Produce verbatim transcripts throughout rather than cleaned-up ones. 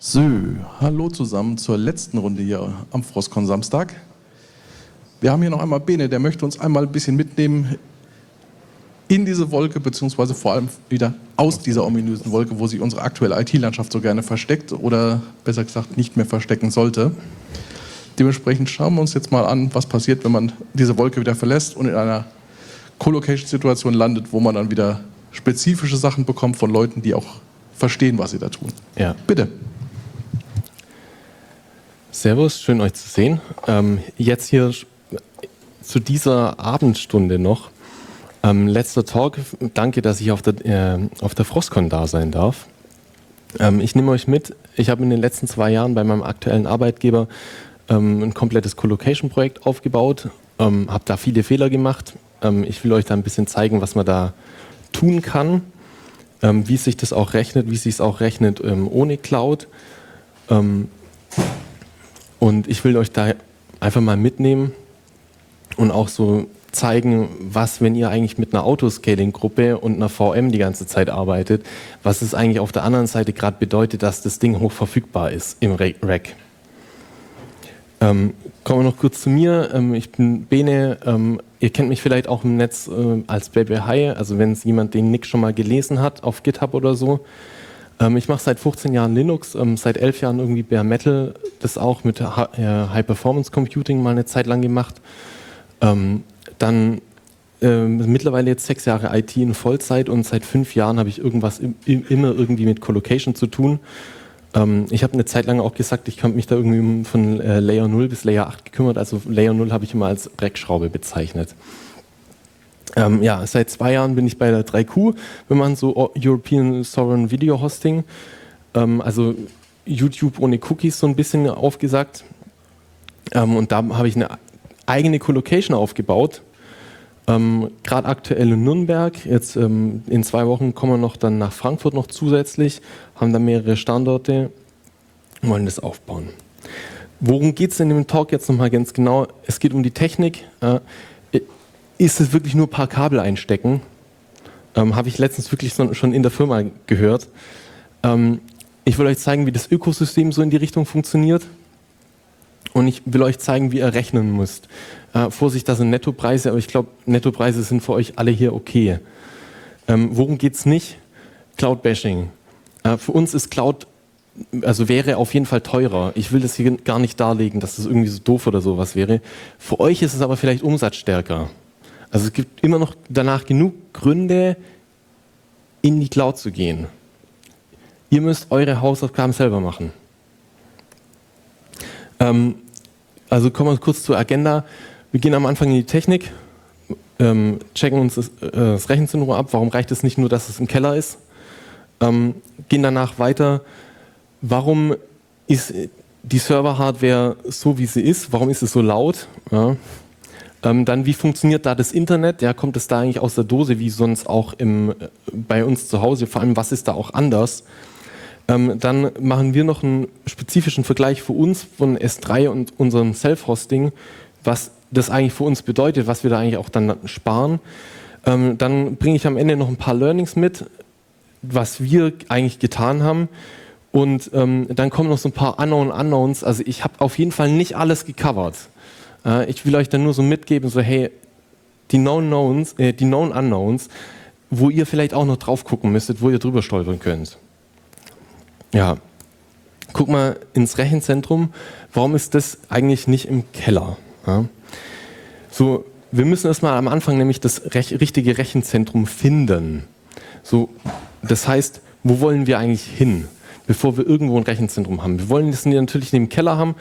So, hallo zusammen zur letzten Runde hier am Frostcon Samstag. Wir haben hier noch einmal Bene, der möchte uns einmal ein bisschen mitnehmen in diese Wolke, beziehungsweise vor allem wieder aus dieser ominösen Wolke, wo sich unsere aktuelle I T-Landschaft so gerne versteckt oder besser gesagt nicht mehr verstecken sollte. Dementsprechend schauen wir uns jetzt mal an, was passiert, wenn man diese Wolke wieder verlässt und in einer Co-Location-Situation landet, wo man dann wieder spezifische Sachen bekommt von Leuten, die auch verstehen, was sie da tun. Ja. Bitte. Servus, schön euch zu sehen. Ähm, jetzt hier zu dieser Abendstunde noch. Ähm, letzter Talk, danke, dass ich auf der, äh, auf der Frostcon da sein darf. Ähm, ich nehme euch mit, ich habe in den letzten zwei Jahren bei meinem aktuellen Arbeitgeber ähm, ein komplettes Co-Location-Projekt aufgebaut, ähm, habe da viele Fehler gemacht. Ähm, ich will euch da ein bisschen zeigen, was man da tun kann, ähm, wie sich das auch rechnet, wie sich es auch rechnet ähm, ohne Cloud. Ähm, und ich will euch da einfach mal mitnehmen und auch so zeigen, was, wenn ihr eigentlich mit einer Autoscaling-Gruppe und einer V M die ganze Zeit arbeitet, was es eigentlich auf der anderen Seite gerade bedeutet, dass das Ding hoch verfügbar ist im Rack. Ähm, kommen wir noch kurz zu mir. Ähm, ich bin Bene. Ähm, ihr kennt mich vielleicht auch im Netz äh, als Baby Hai, also wenn es jemand den Nick schon mal gelesen hat auf GitHub oder so. Ähm, ich mache seit fünfzehn Jahren Linux, ähm, seit elf Jahren irgendwie Bare Metal, das auch mit ha äh, High Performance Computing mal eine Zeit lang gemacht. Ähm, dann äh, mittlerweile jetzt sechs Jahre I T in Vollzeit und seit fünf Jahren habe ich irgendwas im, im, immer irgendwie mit Colocation zu tun. Ähm, ich habe eine Zeit lang auch gesagt, ich habe mich da irgendwie von äh, Layer null bis Layer acht gekümmert, also Layer null habe ich immer als Rackschraube bezeichnet. Ähm, ja, seit zwei Jahren bin ich bei der drei Q, wenn man so European Sovereign Video Hosting, ähm, also YouTube ohne Cookies so ein bisschen aufgesagt. Ähm, und da habe ich eine eigene Co-Location aufgebaut, ähm, gerade aktuell in Nürnberg. Jetzt ähm, in zwei Wochen kommen wir noch dann nach Frankfurt noch zusätzlich, haben da mehrere Standorte und wollen das aufbauen. Worum geht es in dem Talk jetzt nochmal ganz genau? Es geht um die Technik. Äh, ist es wirklich nur ein paar Kabel einstecken? Ähm, habe ich letztens wirklich so, schon in der Firma gehört. Ähm, ich will euch zeigen, wie das Ökosystem so in die Richtung funktioniert. Und ich will euch zeigen, wie ihr rechnen müsst. Äh, Vorsicht, das sind Nettopreise, aber ich glaube, Nettopreise sind für euch alle hier okay. Ähm, worum geht es nicht? Cloud-Bashing. Äh, für uns ist Cloud, also wäre auf jeden Fall teurer. Ich will das hier gar nicht darlegen, dass das irgendwie so doof oder sowas wäre. Für euch ist es aber vielleicht umsatzstärker. Also es gibt immer noch danach genug Gründe, in die Cloud zu gehen. Ihr müsst eure Hausaufgaben selber machen. Ähm, also kommen wir kurz zur Agenda. Wir gehen am Anfang in die Technik, ähm, checken uns das, äh, das Rechenzentrum ab. Warum reicht es nicht nur, dass es im Keller ist? Ähm, gehen danach weiter. Warum ist die Server-Hardware so, wie sie ist? Warum ist es so laut? Ja. Ähm, dann, wie funktioniert da das Internet? Ja, kommt es da eigentlich aus der Dose, wie sonst auch im, bei uns zu Hause? Vor allem, was ist da auch anders? Ähm, dann machen wir noch einen spezifischen Vergleich für uns von S drei und unserem Self-Hosting, was das eigentlich für uns bedeutet, was wir da eigentlich auch dann sparen. Ähm, dann bringe ich am Ende noch ein paar Learnings mit, was wir eigentlich getan haben. Und ähm, dann kommen noch so ein paar Unknown Unknowns. Also ich habe auf jeden Fall nicht alles gecovert. Äh, ich will euch dann nur so mitgeben, so hey, die Known Knowns, äh, die Known Unknowns, wo ihr vielleicht auch noch drauf gucken müsstet, wo ihr drüber stolpern könnt. Ja, guck mal ins Rechenzentrum. Warum ist das eigentlich nicht im Keller? Ja. So, wir müssen erstmal am Anfang nämlich das rech- richtige Rechenzentrum finden. So, das heißt, wo wollen wir eigentlich hin, bevor wir irgendwo ein Rechenzentrum haben? Wir wollen das natürlich nicht im Keller haben.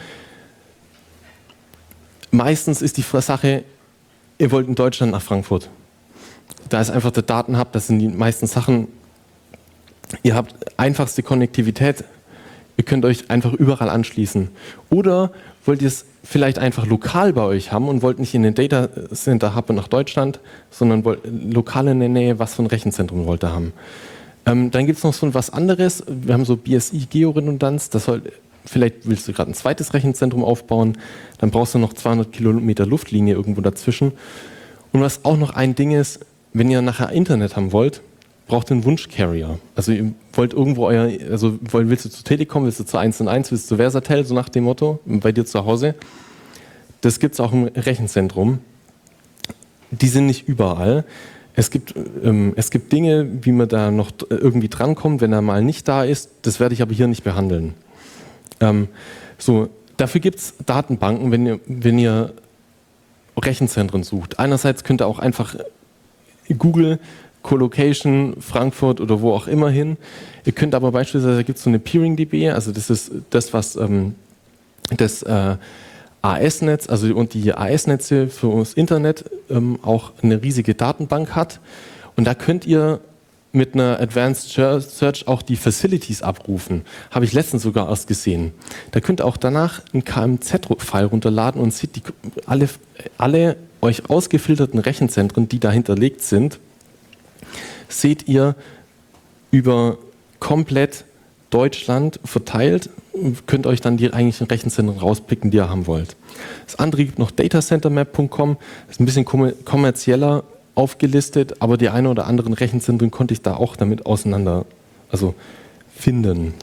Meistens ist die Sache, ihr wollt in Deutschland nach Frankfurt. Da ist einfach der Datenhub, das sind die meisten Sachen. Ihr habt einfachste Konnektivität, ihr könnt euch einfach überall anschließen. Oder wollt ihr es vielleicht einfach lokal bei euch haben und wollt nicht in den Data Center Hub nach Deutschland, sondern wollt lokal in der Nähe, was für ein Rechenzentrum wollt ihr haben. Ähm, dann gibt es noch so was anderes, wir haben so B S I-Georedundanz, das soll, vielleicht willst du gerade ein zweites Rechenzentrum aufbauen, dann brauchst du noch zweihundert Kilometer Luftlinie irgendwo dazwischen. Und was auch noch ein Ding ist, wenn ihr nachher Internet haben wollt, braucht ihr einen Wunschcarrier. Also ihr wollt irgendwo euer, also willst du zu Telekom, willst du zu eins und eins, willst du zu Versatel, so nach dem Motto, bei dir zu Hause. Das gibt es auch im Rechenzentrum. Die sind nicht überall. Es gibt, ähm, es gibt Dinge, wie man da noch irgendwie drankommt, wenn er mal nicht da ist. Das werde ich aber hier nicht behandeln. Ähm, so, dafür gibt es Datenbanken, wenn ihr, wenn ihr Rechenzentren sucht. Einerseits könnt ihr auch einfach Google, Colocation, Frankfurt oder wo auch immer hin. Ihr könnt aber beispielsweise, da gibt es so eine PeeringDB, also das ist das, was ähm, das äh, A S-Netz, also und die A S-Netze für das Internet ähm, auch eine riesige Datenbank hat. Und da könnt ihr mit einer Advanced Search auch die Facilities abrufen. Habe ich letztens sogar erst gesehen. Da könnt ihr auch danach einen K M Z-File runterladen und seht die, alle, alle euch ausgefilterten Rechenzentren, die da hinterlegt sind, seht ihr über komplett Deutschland verteilt und könnt euch dann die eigentlichen Rechenzentren rauspicken, die ihr haben wollt. Das andere gibt noch datacentermap punkt com, das ist ein bisschen kommerzieller aufgelistet, aber die ein oder anderen Rechenzentren konnte ich da auch damit auseinander, also finden.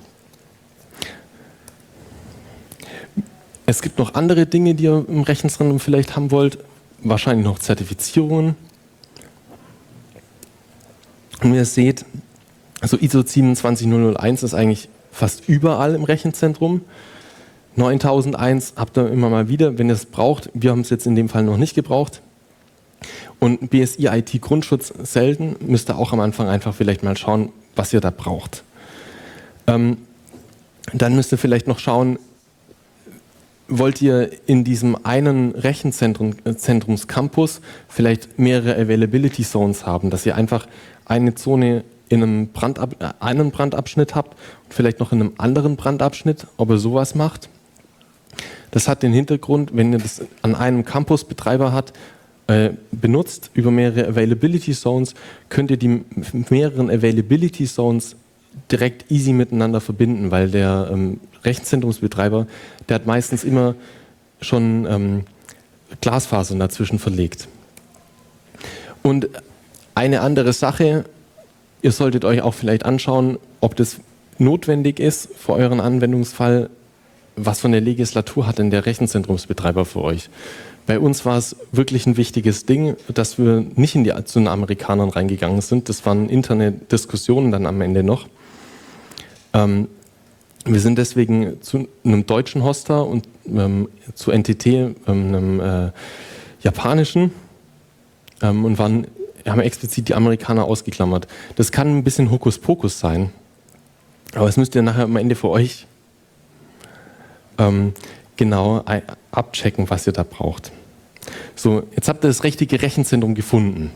Es gibt noch andere Dinge, die ihr im Rechenzentrum vielleicht haben wollt, wahrscheinlich noch Zertifizierungen. Und ihr seht, also I S O siebenundzwanzigtausendeins ist eigentlich fast überall im Rechenzentrum. neuntausendeins habt ihr immer mal wieder, wenn ihr es braucht. Wir haben es jetzt in dem Fall noch nicht gebraucht. Und B S I I T Grundschutz selten, müsst ihr auch am Anfang einfach vielleicht mal schauen, was ihr da braucht. Ähm, dann müsst ihr vielleicht noch schauen, wollt ihr in diesem einen Rechenzentrumscampus vielleicht mehrere Availability Zones haben, dass ihr einfach eine Zone in einem Brandab einen Brandabschnitt habt und vielleicht noch in einem anderen Brandabschnitt, ob ihr sowas macht. Das hat den Hintergrund, wenn ihr das an einem Campusbetreiber hat, äh, benutzt über mehrere Availability Zones, könnt ihr die mehreren Availability Zones direkt easy miteinander verbinden, weil der ähm, Rechenzentrumsbetreiber, der hat meistens immer schon ähm, Glasfasern dazwischen verlegt. Und eine andere Sache, ihr solltet euch auch vielleicht anschauen, ob das notwendig ist für euren Anwendungsfall. Was für eine Legislatur hat denn der Rechenzentrumsbetreiber für euch? Bei uns war es wirklich ein wichtiges Ding, dass wir nicht in die, zu den Amerikanern reingegangen sind. Das waren interne Diskussionen dann am Ende noch. Ähm, wir sind deswegen zu einem deutschen Hoster und ähm, zu N T T, ähm, einem äh, japanischen, ähm, und waren haben explizit die Amerikaner ausgeklammert. Das kann ein bisschen Hokuspokus sein, aber das müsst ihr nachher am Ende für euch ähm, genau abchecken, was ihr da braucht. So, jetzt habt ihr das richtige Rechenzentrum gefunden.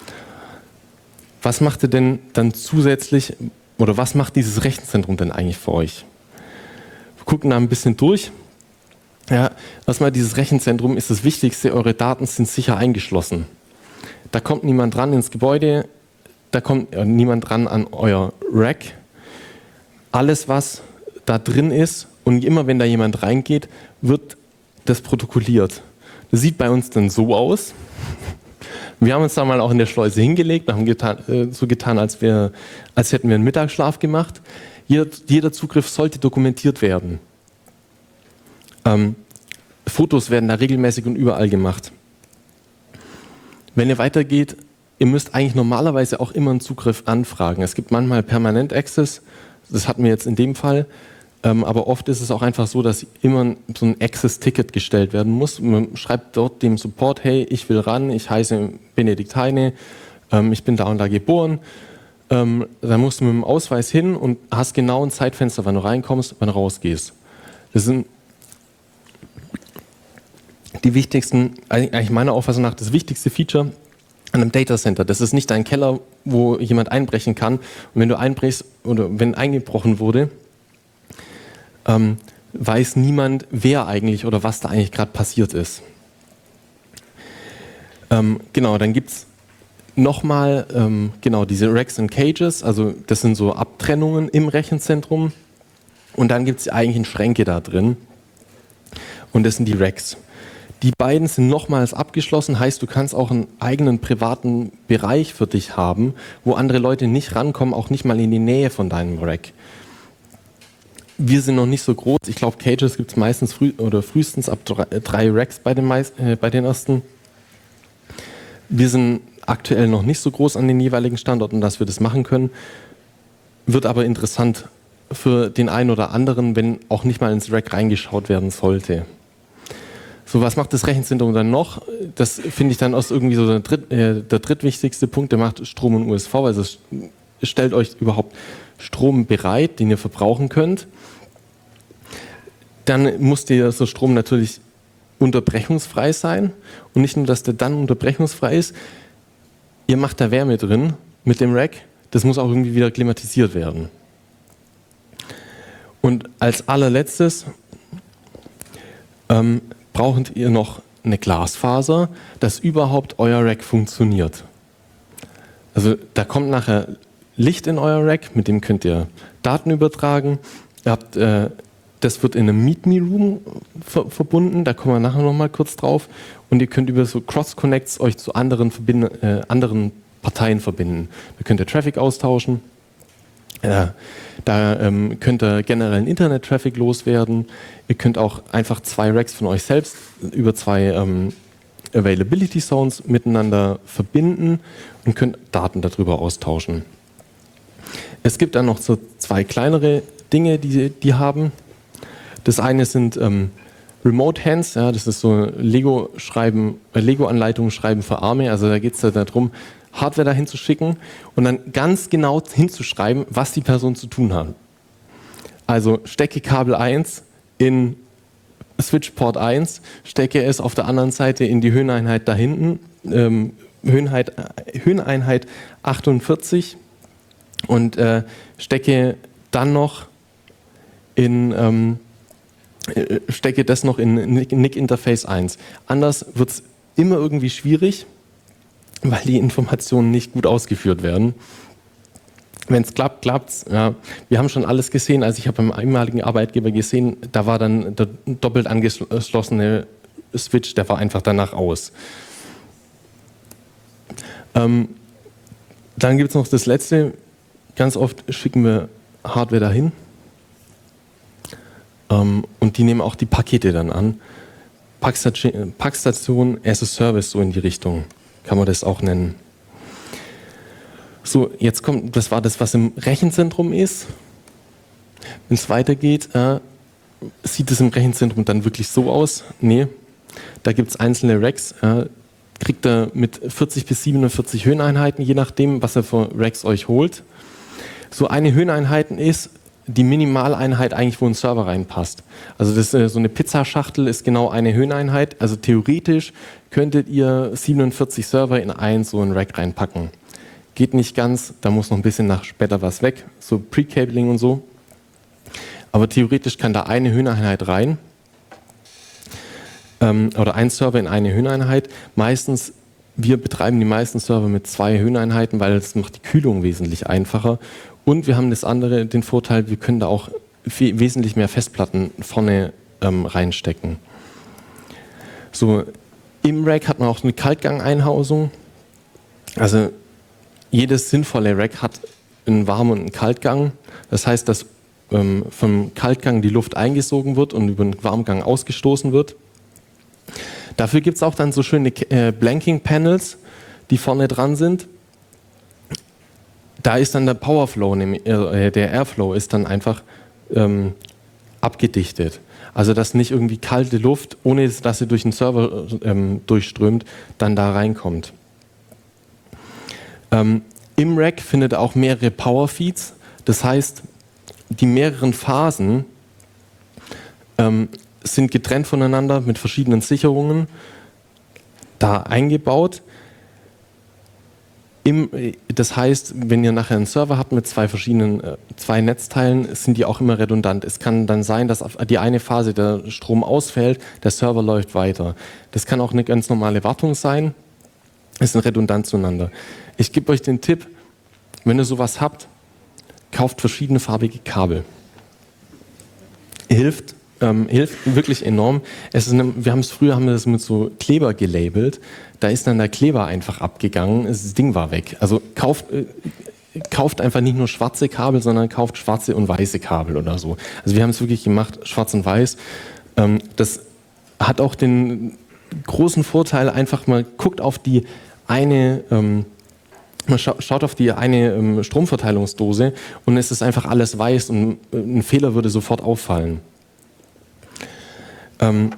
Was macht ihr denn dann zusätzlich, oder was macht dieses Rechenzentrum denn eigentlich für euch? Wir gucken da ein bisschen durch. Ja, erstmal, dieses Rechenzentrum ist das Wichtigste, eure Daten sind sicher eingeschlossen. Da kommt niemand dran ins Gebäude, da kommt äh, niemand dran an euer Rack. Alles, was da drin ist, und immer wenn da jemand reingeht, wird das protokolliert. Das sieht bei uns dann so aus. Wir haben uns da mal auch in der Schleuse hingelegt, wir haben getan, äh, so getan, als, wir, als hätten wir einen Mittagsschlaf gemacht. Jeder, jeder Zugriff sollte dokumentiert werden. Ähm, Fotos werden da regelmäßig und überall gemacht. Wenn ihr weitergeht, ihr müsst eigentlich normalerweise auch immer einen Zugriff anfragen. Es gibt manchmal Permanent Access, das hatten wir jetzt in dem Fall, ähm, aber oft ist es auch einfach so, dass immer so ein Access-Ticket gestellt werden muss. Man schreibt dort dem Support, hey, ich will ran, ich heiße Benedikt Heine, ähm, ich bin da und da geboren. Ähm, da musst du mit dem Ausweis hin und hast genau ein Zeitfenster, wann du reinkommst, wann du rausgehst. Das sind die wichtigsten, eigentlich meiner Auffassung nach, das wichtigste Feature an einem Datacenter. Das ist nicht ein Keller, wo jemand einbrechen kann. Und wenn du einbrichst oder wenn eingebrochen wurde, ähm, weiß niemand, wer eigentlich oder was da eigentlich gerade passiert ist. Ähm, genau, dann gibt es nochmal ähm, genau diese Racks and Cages, also das sind so Abtrennungen im Rechenzentrum. Und dann gibt es die eigentlichen Schränke da drin. Und das sind die Racks. Die beiden sind nochmals abgeschlossen, heißt, du kannst auch einen eigenen privaten Bereich für dich haben, wo andere Leute nicht rankommen, auch nicht mal in die Nähe von deinem Rack. Wir sind noch nicht so groß. Ich glaube, Cages gibt es meistens früh oder frühestens ab drei, drei Racks bei den, meist, äh, bei den ersten. Wir sind aktuell noch nicht so groß an den jeweiligen Standorten, dass wir das machen können. Wird aber interessant für den einen oder anderen, wenn auch nicht mal ins Rack reingeschaut werden sollte. So, was macht das Rechenzentrum dann noch? Das finde ich dann aus irgendwie so der, dritt, äh, der drittwichtigste Punkt, der macht Strom und U S V. Also es stellt euch überhaupt Strom bereit, den ihr verbrauchen könnt. Dann muss der so Strom natürlich unterbrechungsfrei sein. Und nicht nur, dass der dann unterbrechungsfrei ist, ihr macht da Wärme drin mit dem Rack. Das muss auch irgendwie wieder klimatisiert werden. Und als allerletztes ähm, braucht ihr noch eine Glasfaser, dass überhaupt euer Rack funktioniert. Also da kommt nachher Licht in euer Rack, mit dem könnt ihr Daten übertragen. Ihr habt, äh, das wird in einem Meet-Me-Room ver verbunden, da kommen wir nachher nochmal kurz drauf. Und ihr könnt über so Cross-Connects euch zu anderen, äh, anderen Parteien verbinden. Da könnt ihr Traffic austauschen. Ja, da ähm, könnt ihr generell Internet-Traffic loswerden. Ihr könnt auch einfach zwei Racks von euch selbst über zwei ähm, Availability Zones miteinander verbinden und könnt Daten darüber austauschen. Es gibt dann noch so zwei kleinere Dinge, die die haben. Das eine sind ähm, Remote Hands, ja, das ist so Lego-Schreiben, äh, Lego-Anleitungen schreiben für Arme. Also da geht es ja darum, Hardware dahin zu schicken und dann ganz genau hinzuschreiben, was die Person zu tun hat. Also stecke Kabel eins in Switchport eins, stecke es auf der anderen Seite in die Höheneinheit da hinten, ähm, Höheneinheit, Höheneinheit achtundvierzig und äh, stecke dann noch in ähm, stecke das noch in N I C Interface eins. Anders wird es immer irgendwie schwierig, weil die Informationen nicht gut ausgeführt werden. Wenn es klappt, klappt es. Ja. Wir haben schon alles gesehen. Also ich habe beim ehemaligen Arbeitgeber gesehen, da war dann der doppelt angeschlossene Switch, der war einfach danach aus. Ähm, dann gibt es noch das Letzte. Ganz oft schicken wir Hardware dahin. Ähm, und die nehmen auch die Pakete dann an. Packstation, Packstation as a Service, so in die Richtung. Kann man das auch nennen. So, jetzt kommt, das war das, was im Rechenzentrum ist. Wenn es weitergeht, äh, sieht es im Rechenzentrum dann wirklich so aus? Nee, da gibt es einzelne Racks. Äh, kriegt er mit vierzig bis siebenundvierzig Höheneinheiten, je nachdem, was er für Racks euch holt. So eine Höheneinheit ist die Minimaleinheit eigentlich, wo ein Server reinpasst. Also das, äh, so eine Pizzaschachtel ist genau eine Höheneinheit. Also theoretisch könntet ihr siebenundvierzig Server in ein so ein Rack reinpacken. Geht nicht ganz, da muss noch ein bisschen nach später was weg, so Pre-Cabling und so. Aber theoretisch kann da eine Höheneinheit rein. Ähm, oder ein Server in eine Höheneinheit. Meistens, wir betreiben die meisten Server mit zwei Höheneinheiten, weil das macht die Kühlung wesentlich einfacher. Und wir haben das andere, den Vorteil, wir können da auch viel, wesentlich mehr Festplatten vorne ähm, reinstecken. So, im Rack hat man auch eine Kaltgang-Einhausung. Also jedes sinnvolle Rack hat einen Warm- und einen Kaltgang. Das heißt, dass ähm, vom Kaltgang die Luft eingesogen wird und über den Warmgang ausgestoßen wird. Dafür gibt es auch dann so schöne äh, Blanking-Panels, die vorne dran sind. Da ist dann der Powerflow, äh, der Airflow ist dann einfach ähm, abgedichtet. Also dass nicht irgendwie kalte Luft, ohne dass sie durch den Server ähm, durchströmt, dann da reinkommt. Ähm, Im Rack findet ihr auch mehrere Powerfeeds. Das heißt, die mehreren Phasen ähm, sind getrennt voneinander mit verschiedenen Sicherungen da eingebaut. Im, das heißt, wenn ihr nachher einen Server habt mit zwei verschiedenen äh, zwei Netzteilen, sind die auch immer redundant. Es kann dann sein, dass auf die eine Phase der Strom ausfällt, der Server läuft weiter. Das kann auch eine ganz normale Wartung sein. Es sind redundant zueinander. Ich gebe euch den Tipp, wenn ihr sowas habt, kauft verschiedene farbige Kabel. Hilft ähm, hilft wirklich enorm. Es ist eine, wir haben es früher haben wir das mit so Kleber gelabelt. Da ist dann der Kleber einfach abgegangen. Das Ding war weg. Also kauft, äh, kauft einfach nicht nur schwarze Kabel, sondern kauft schwarze und weiße Kabel oder so. Also wir haben es wirklich gemacht, schwarz und weiß. Ähm, das hat auch den großen Vorteil, einfach mal guckt auf die eine, ähm, man scha schaut auf die eine ähm, Stromverteilungsdose und es ist einfach alles weiß und äh, ein Fehler würde sofort auffallen. Ähm,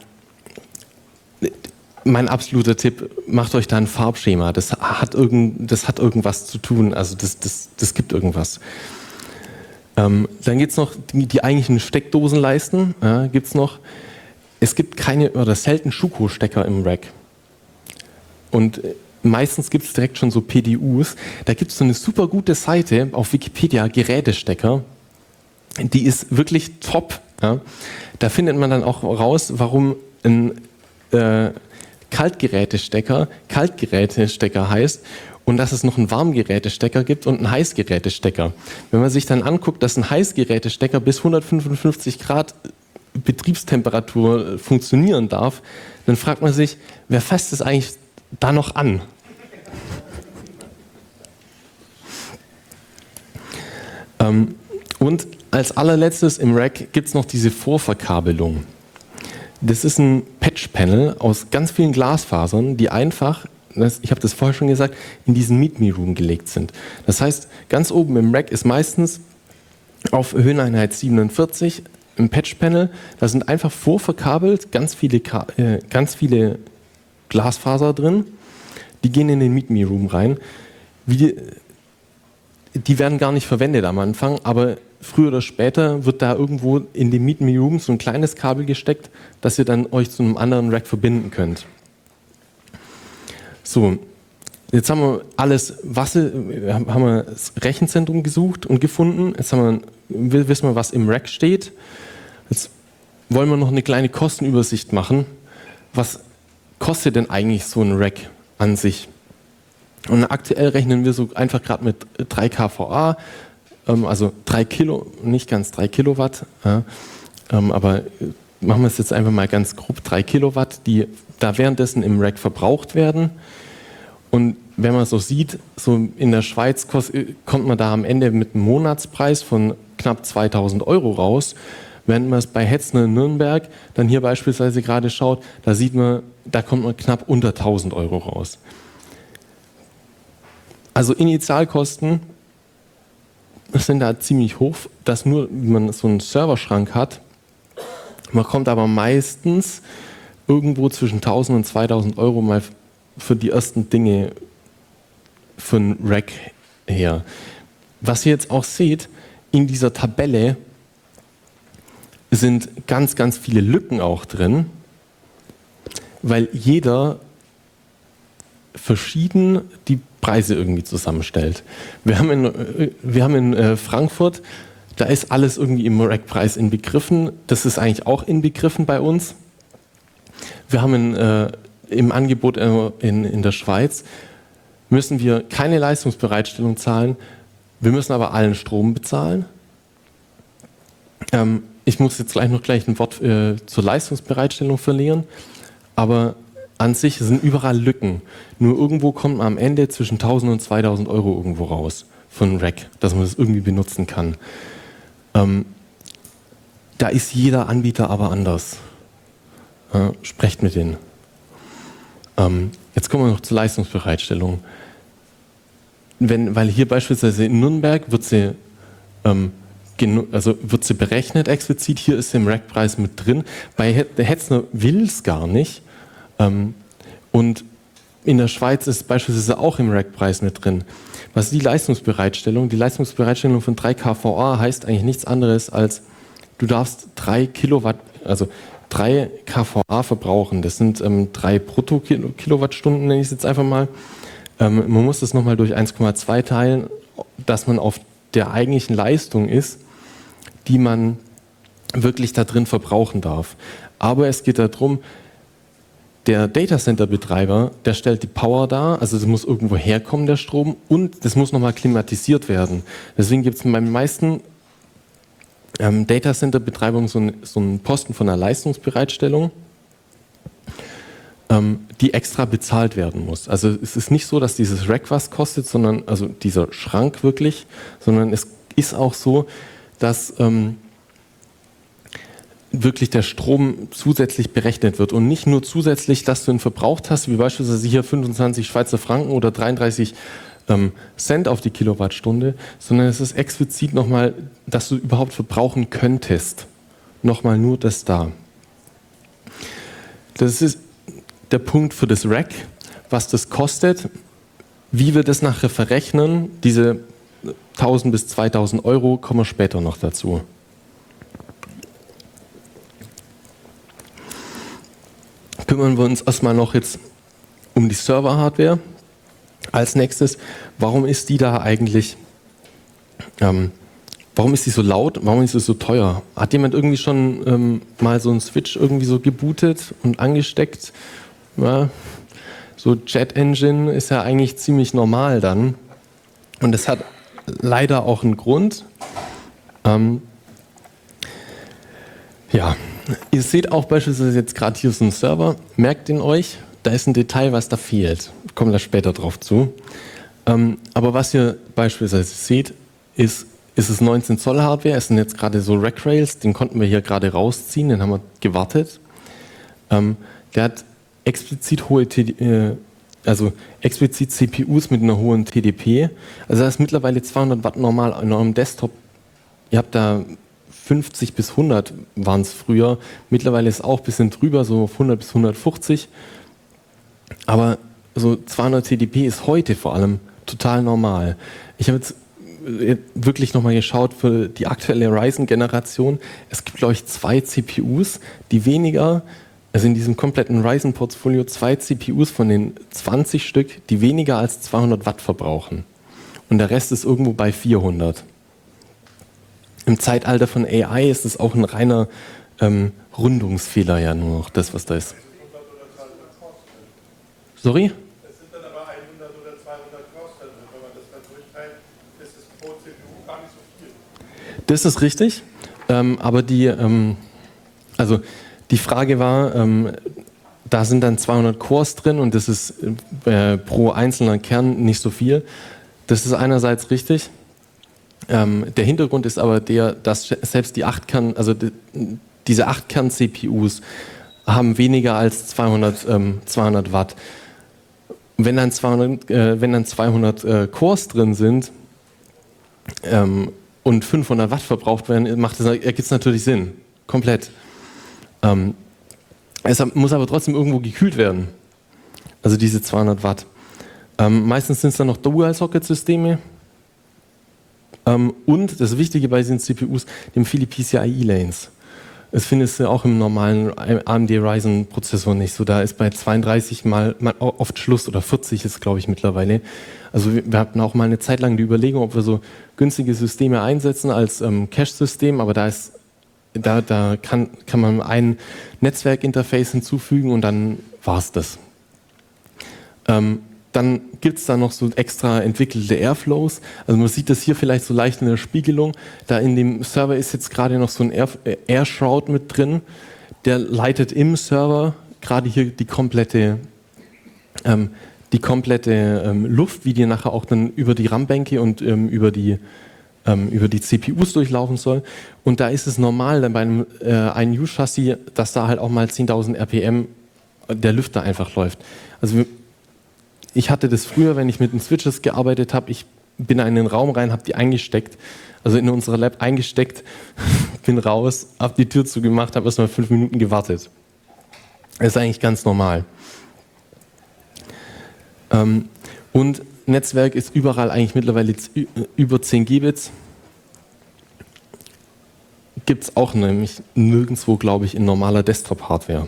mein absoluter Tipp, macht euch da ein Farbschema. Das hat, irgend, das hat irgendwas zu tun, also das, das, das gibt irgendwas. Ähm, dann gibt es noch die, die eigentlichen Steckdosenleisten. Ja, gibt's noch. Es gibt keine oder selten Schuko-Stecker im Rack. Und meistens gibt es direkt schon so P D Us. Da gibt es so eine super gute Seite auf Wikipedia, Gerätestecker. Die ist wirklich top. Ja. Da findet man dann auch raus, warum ein äh, Kaltgerätestecker Kaltgerätestecker heißt und dass es noch einen Warmgerätestecker gibt und einen Heißgerätestecker. Wenn man sich dann anguckt, dass ein Heißgerätestecker bis hundertfünfundfünfzig Grad Betriebstemperatur funktionieren darf, dann fragt man sich, wer fasst es eigentlich da noch an? ähm, und als allerletztes im Rack gibt es noch diese Vorverkabelung. Das ist ein Patch-Panel aus ganz vielen Glasfasern, die einfach, das, ich habe das vorher schon gesagt, in diesen Meet-Me-Room gelegt sind. Das heißt, ganz oben im Rack ist meistens auf Höheneinheit siebenundvierzig ein Patch-Panel, da sind einfach vorverkabelt ganz viele, äh, ganz viele Glasfaser drin, die gehen in den Meet-Me-Room rein. Wie die, die werden gar nicht verwendet am Anfang, aber früher oder später wird da irgendwo in dem Meet-Me-Room so ein kleines Kabel gesteckt, dass ihr dann euch zu einem anderen Rack verbinden könnt. So, jetzt haben wir alles, was haben wir das Rechenzentrum gesucht und gefunden. Jetzt haben wir, wissen wir, was im Rack steht. Jetzt wollen wir noch eine kleine Kostenübersicht machen. Was kostet denn eigentlich so ein Rack an sich? Und aktuell rechnen wir so einfach gerade mit drei K V A, ähm, also drei Kilo, nicht ganz drei Kilowatt, ja, ähm, aber machen wir es jetzt einfach mal ganz grob, drei Kilowatt, die da währenddessen im Rack verbraucht werden. Und wenn man so sieht, so in der Schweiz kost, kommt man da am Ende mit einem Monatspreis von knapp zweitausend Euro raus. Wenn man es bei Hetzner in Nürnberg dann hier beispielsweise gerade schaut, da sieht man, da kommt man knapp unter tausend Euro raus. Also Initialkosten sind da ziemlich hoch, dass nur, wenn man so einen Serverschrank hat, man kommt aber meistens irgendwo zwischen tausend und zweitausend Euro mal für die ersten Dinge für einen Rack her. Was ihr jetzt auch seht, in dieser Tabelle sind ganz, ganz viele Lücken auch drin, weil jeder verschieden die Preise irgendwie zusammenstellt. Wir haben in, wir haben in äh, Frankfurt, da ist alles irgendwie im Rackpreis inbegriffen. Das ist eigentlich auch inbegriffen bei uns. Wir haben in, äh, im Angebot äh, in, in der Schweiz, müssen wir keine Leistungsbereitstellung zahlen. Wir müssen aber allen Strom bezahlen. Ähm, ich muss jetzt gleich noch gleich ein Wort äh, zur Leistungsbereitstellung verlieren, aber an sich sind überall Lücken. Nur irgendwo kommt man am Ende zwischen tausend und zweitausend Euro irgendwo raus für einen Rack, dass man das irgendwie benutzen kann. Ähm, da ist jeder Anbieter aber anders. Ja, sprecht mit denen. Ähm, jetzt kommen wir noch zur Leistungsbereitstellung. Wenn, weil hier beispielsweise in Nürnberg wird sie, ähm, also wird sie berechnet explizit, hier ist sie im Rackpreis mit drin. Bei Hetzner will es gar nicht. Ähm, und in der Schweiz ist beispielsweise auch im Rackpreis mit drin. Was ist die Leistungsbereitstellung? Die Leistungsbereitstellung von drei K V A heißt eigentlich nichts anderes als, du darfst drei Kilowatt, also drei K V A verbrauchen. Das sind ähm, drei Brutto-Kilowattstunden, nenne ich es jetzt einfach mal. Ähm, man muss das nochmal durch eins Komma zwei teilen, dass man auf der eigentlichen Leistung ist, die man wirklich da drin verbrauchen darf. Aber es geht darum, der Datacenter-Betreiber, der stellt die Power dar, also es muss irgendwo herkommen, der Strom, und das muss nochmal klimatisiert werden. Deswegen gibt es bei den meisten ähm, Datacenter-Betreibung so ein, so ein Posten von einer Leistungsbereitstellung, ähm, die extra bezahlt werden muss. Also es ist nicht so, dass dieses Rack was kostet, sondern also dieser Schrank wirklich, sondern es ist auch so, dass ähm, wirklich der Strom zusätzlich berechnet wird und nicht nur zusätzlich, dass du ihn verbraucht hast, wie beispielsweise hier fünfundzwanzig Schweizer Franken oder dreiunddreißig ähm, Cent auf die Kilowattstunde, sondern es ist explizit nochmal, dass du überhaupt verbrauchen könntest. Nochmal nur das da. Das ist der Punkt für das Rack, was das kostet, wie wir das nachher verrechnen, diese tausend bis zweitausend Euro, kommen wir später noch dazu. Kümmern wir uns erstmal noch jetzt um die Server-Hardware. Als nächstes, warum ist die da eigentlich, ähm, warum ist die so laut, warum ist sie so teuer? Hat jemand irgendwie schon ähm, mal so einen Switch irgendwie so gebootet und angesteckt? Ja, so Jet Engine ist ja eigentlich ziemlich normal dann. Und das hat leider auch einen Grund. Ähm, ja, ihr seht auch beispielsweise jetzt gerade hier so einen Server. Merkt ihn euch, da ist ein Detail, was da fehlt. Ich komme da später drauf zu. Ähm, aber was ihr beispielsweise seht, ist, ist es neunzehn Zoll Hardware. Es sind jetzt gerade so Rack Rails, den konnten wir hier gerade rausziehen, den haben wir gewartet. Ähm, der hat explizit hohe T D, äh, also explizit C P Us mit einer hohen T D P. Also da ist mittlerweile zweihundert Watt normal in eurem Desktop. Ihr habt da fünfzig bis hundert waren es früher. Mittlerweile ist es auch ein bisschen drüber, so auf hundert bis hundertfünfzig. Aber so zweihundert T D P ist heute vor allem total normal. Ich habe jetzt wirklich nochmal geschaut für die aktuelle Ryzen-Generation. Es gibt, glaube ich, zwei C P Us, die weniger, also in diesem kompletten Ryzen-Portfolio, zwei C P Us von den zwanzig Stück, die weniger als zweihundert Watt verbrauchen. Und der Rest ist irgendwo bei vierhundert. Im Zeitalter von A I ist es auch ein reiner ähm, Rundungsfehler ja nur noch, das, was da ist. Sorry? Es sind dann aber hundert oder zweihundert Kosten. Wenn man das dann durchteilt, ist es pro C P U gar nicht so viel. Das ist richtig, ähm, aber die, ähm, also die Frage war, ähm, da sind dann zweihundert Cores drin und das ist äh, pro einzelner Kern nicht so viel. Das ist einerseits richtig. Ähm, der Hintergrund ist aber der, dass selbst die acht Kern, also die, diese acht Kern C P Us haben weniger als zweihundert, ähm, zweihundert Watt. Wenn dann zweihundert, äh, wenn dann zweihundert äh, Cores drin sind ähm, und fünfhundert Watt verbraucht werden, macht das, ergibt es natürlich Sinn. Komplett. Ähm, es muss aber trotzdem irgendwo gekühlt werden. Also diese zweihundert Watt. Ähm, meistens sind es dann noch Dual-Socket-Systeme. Ähm, und das Wichtige bei diesen C P Us, dem viele P C I E-Lanes. Das findest du auch im normalen A M D Ryzen-Prozessor nicht so. Da ist bei zweiunddreißig mal, mal oft Schluss oder vierzig ist, glaube ich, mittlerweile. Also wir, wir hatten auch mal eine Zeit lang die Überlegung, ob wir so günstige Systeme einsetzen als ähm, Cache-System, aber da ist, da, da kann, kann man ein Netzwerkinterface hinzufügen und dann war es das. Ähm, Dann gibt es da noch so extra entwickelte Airflows. Also man sieht das hier vielleicht so leicht in der Spiegelung. Da in dem Server ist jetzt gerade noch so ein Air, Air Shroud mit drin. Der leitet im Server gerade hier die komplette, ähm, die komplette ähm, Luft, wie die nachher auch dann über die RAM-Bänke und ähm, über die ähm, über die C P Us durchlaufen soll. Und da ist es normal dann bei einem äh, I N U-Chassis, dass da halt auch mal zehntausend R P M der Lüfter einfach läuft. Also wir, Ich hatte das früher, wenn ich mit den Switches gearbeitet habe, ich bin in den Raum rein, habe die eingesteckt, also in unserer Lab eingesteckt, bin raus, habe die Tür zugemacht, habe erstmal fünf Minuten gewartet. Das ist eigentlich ganz normal. Ähm, und Netzwerk ist überall eigentlich mittlerweile über zehn Gigabits. Gibt es auch nämlich nirgendwo, glaube ich, in normaler Desktop-Hardware.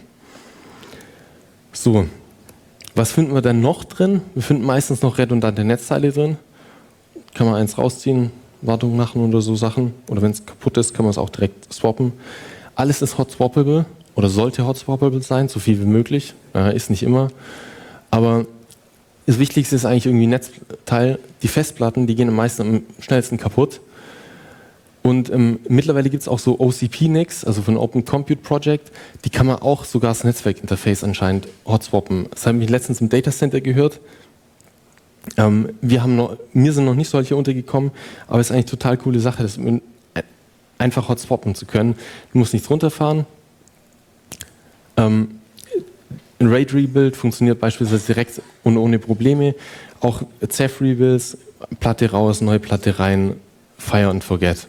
So. Was finden wir dann noch drin? Wir finden meistens noch redundante Netzteile drin. Kann man eins rausziehen, Wartung machen oder so Sachen. Oder wenn es kaputt ist, kann man es auch direkt swappen. Alles ist hot swappable oder sollte hot swappable sein, so viel wie möglich. Äh, ist nicht immer. Aber das Wichtigste ist eigentlich irgendwie Netzteil. Die Festplatten, die gehen am meisten am schnellsten kaputt. Und ähm, mittlerweile gibt es auch so O C P-Nicks, also von Open Compute Project, die kann man auch sogar das Netzwerkinterface anscheinend hotswappen. Das habe ich letztens im Datacenter gehört. Ähm, wir haben noch, mir sind noch nicht solche untergekommen, aber es ist eigentlich eine total coole Sache, das einfach hotswappen zu können. Du musst nichts runterfahren. Ähm, ein RAID-Rebuild funktioniert beispielsweise direkt und ohne Probleme. Auch Ceph-Rebuilds, Platte raus, neue Platte rein, fire and forget.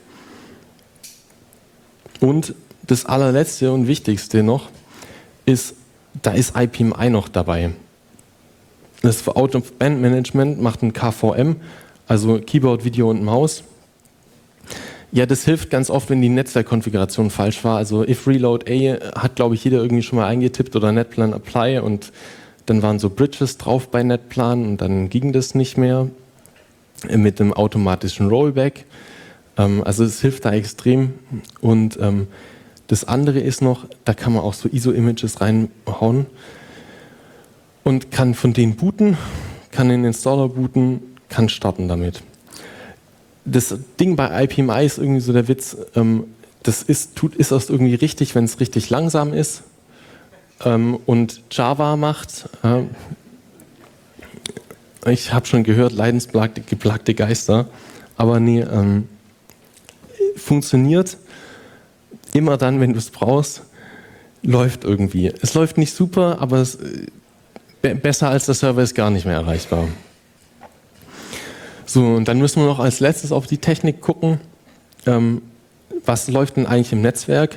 Und das allerletzte und wichtigste noch ist, da ist I P M I noch dabei. Das Out-of-Band-Management macht ein K V M, also Keyboard, Video und Maus. Ja, das hilft ganz oft, wenn die Netzwerkkonfiguration falsch war. Also if reload A hat, glaube ich, jeder irgendwie schon mal eingetippt oder netplan apply und dann waren so Bridges drauf bei netplan und dann ging das nicht mehr mit dem automatischen Rollback. Also es hilft da extrem. Und ähm, das andere ist noch, da kann man auch so I S O-Images reinhauen und kann von denen booten, kann den Installer booten, kann starten damit. Das Ding bei I P M I ist irgendwie so der Witz, ähm, das ist, tut, ist erst irgendwie richtig, wenn es richtig langsam ist ähm, und Java macht. Äh, ich habe schon gehört, leidensgeplagte Geister, aber nee, ähm, funktioniert immer dann, wenn du es brauchst, läuft irgendwie. Es läuft nicht super, aber es, be- besser als der Server ist gar nicht mehr erreichbar. So, und dann müssen wir noch als letztes auf die Technik gucken. Ähm, was läuft denn eigentlich im Netzwerk?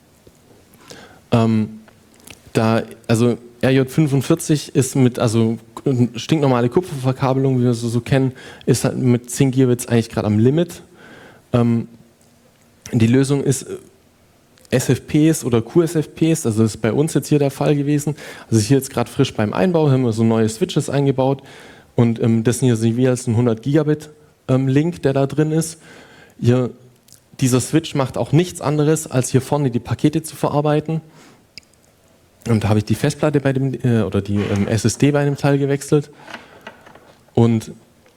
Ähm, da, also R J fünfundvierzig ist mit, also stinknormale Kupferverkabelung, wie wir es so, so kennen, ist halt mit zehn Gigabits eigentlich gerade am Limit. Ähm, die Lösung ist S F Ps oder Q S F Ps, also das ist bei uns jetzt hier der Fall gewesen. Also hier jetzt gerade frisch beim Einbau haben wir so neue Switches eingebaut. Und ähm, das hier sind wir als ein hundert Gigabit ähm, Link, der da drin ist. Hier, dieser Switch macht auch nichts anderes, als hier vorne die Pakete zu verarbeiten. Und da habe ich die Festplatte bei dem, äh, oder die ähm, S S D bei dem Teil gewechselt. Und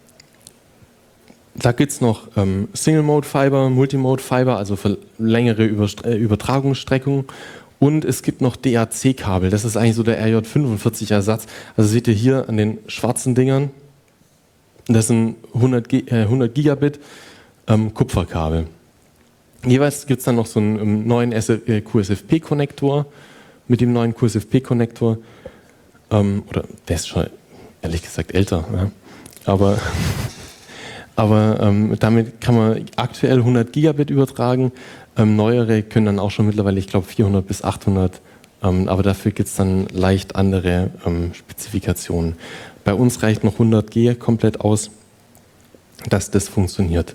da gibt es noch ähm, Single-Mode-Fiber, Multimode-Fiber, also für längere Überstre- äh, Übertragungsstreckungen. Und es gibt noch D A C-Kabel, das ist eigentlich so der R J fünfundvierzig-Ersatz. Also seht ihr hier an den schwarzen Dingern, das sind hundert, G- äh, hundert Gigabit ähm, Kupferkabel. Jeweils gibt es dann noch so einen ähm, neuen S F- äh, Q S F P-Konnektor. Mit dem neuen Q S F P-Konnektor, ähm, oder der ist schon ehrlich gesagt älter, ja. aber, aber ähm, damit kann man aktuell hundert Gigabit übertragen. Ähm, neuere können dann auch schon mittlerweile, ich glaube, vierhundert bis achthundert, ähm, aber dafür gibt es dann leicht andere ähm, Spezifikationen. Bei uns reicht noch hundert G komplett aus, dass das funktioniert.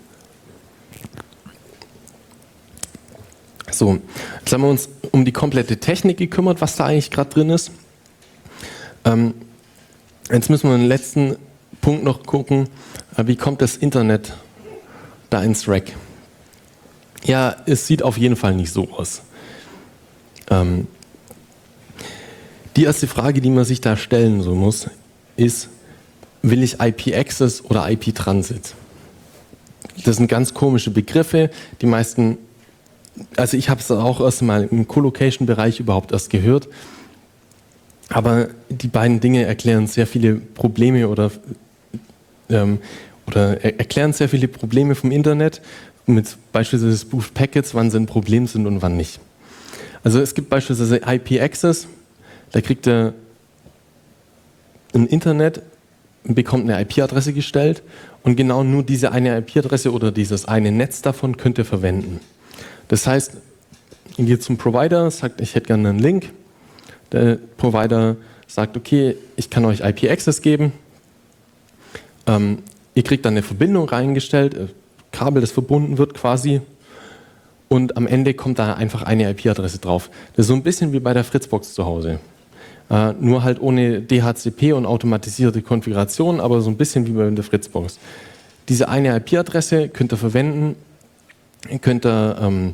So, jetzt haben wir uns um die komplette Technik gekümmert, was da eigentlich gerade drin ist. Ähm, jetzt müssen wir den letzten Punkt noch gucken, äh, wie kommt das Internet da ins Rack? Ja, es sieht auf jeden Fall nicht so aus. Ähm, die erste Frage, die man sich da stellen so muss, ist, will ich I P-Access oder I P-Transit? Das sind ganz komische Begriffe, die meisten. Also ich habe es auch erst mal im Colocation-Bereich überhaupt erst gehört, aber die beiden Dinge erklären sehr viele Probleme oder, ähm, oder er erklären sehr viele Probleme vom Internet, mit beispielsweise Spoofed Packets, wann sie ein Problem sind und wann nicht. Also es gibt beispielsweise I P-Access, da kriegt er ein Internet, bekommt eine I P-Adresse gestellt und genau nur diese eine I P-Adresse oder dieses eine Netz davon könnt ihr verwenden. Das heißt, ihr geht zum Provider, sagt, ich hätte gerne einen Link. Der Provider sagt, okay, ich kann euch I P-Access geben. Ähm, ihr kriegt dann eine Verbindung reingestellt, ein Kabel, das verbunden wird quasi. Und am Ende kommt da einfach eine I P-Adresse drauf. Das ist so ein bisschen wie bei der Fritzbox zu Hause. Äh, nur halt ohne D H C P und automatisierte Konfiguration, aber so ein bisschen wie bei der Fritzbox. Diese eine I P-Adresse könnt ihr verwenden, könnt ihr ähm,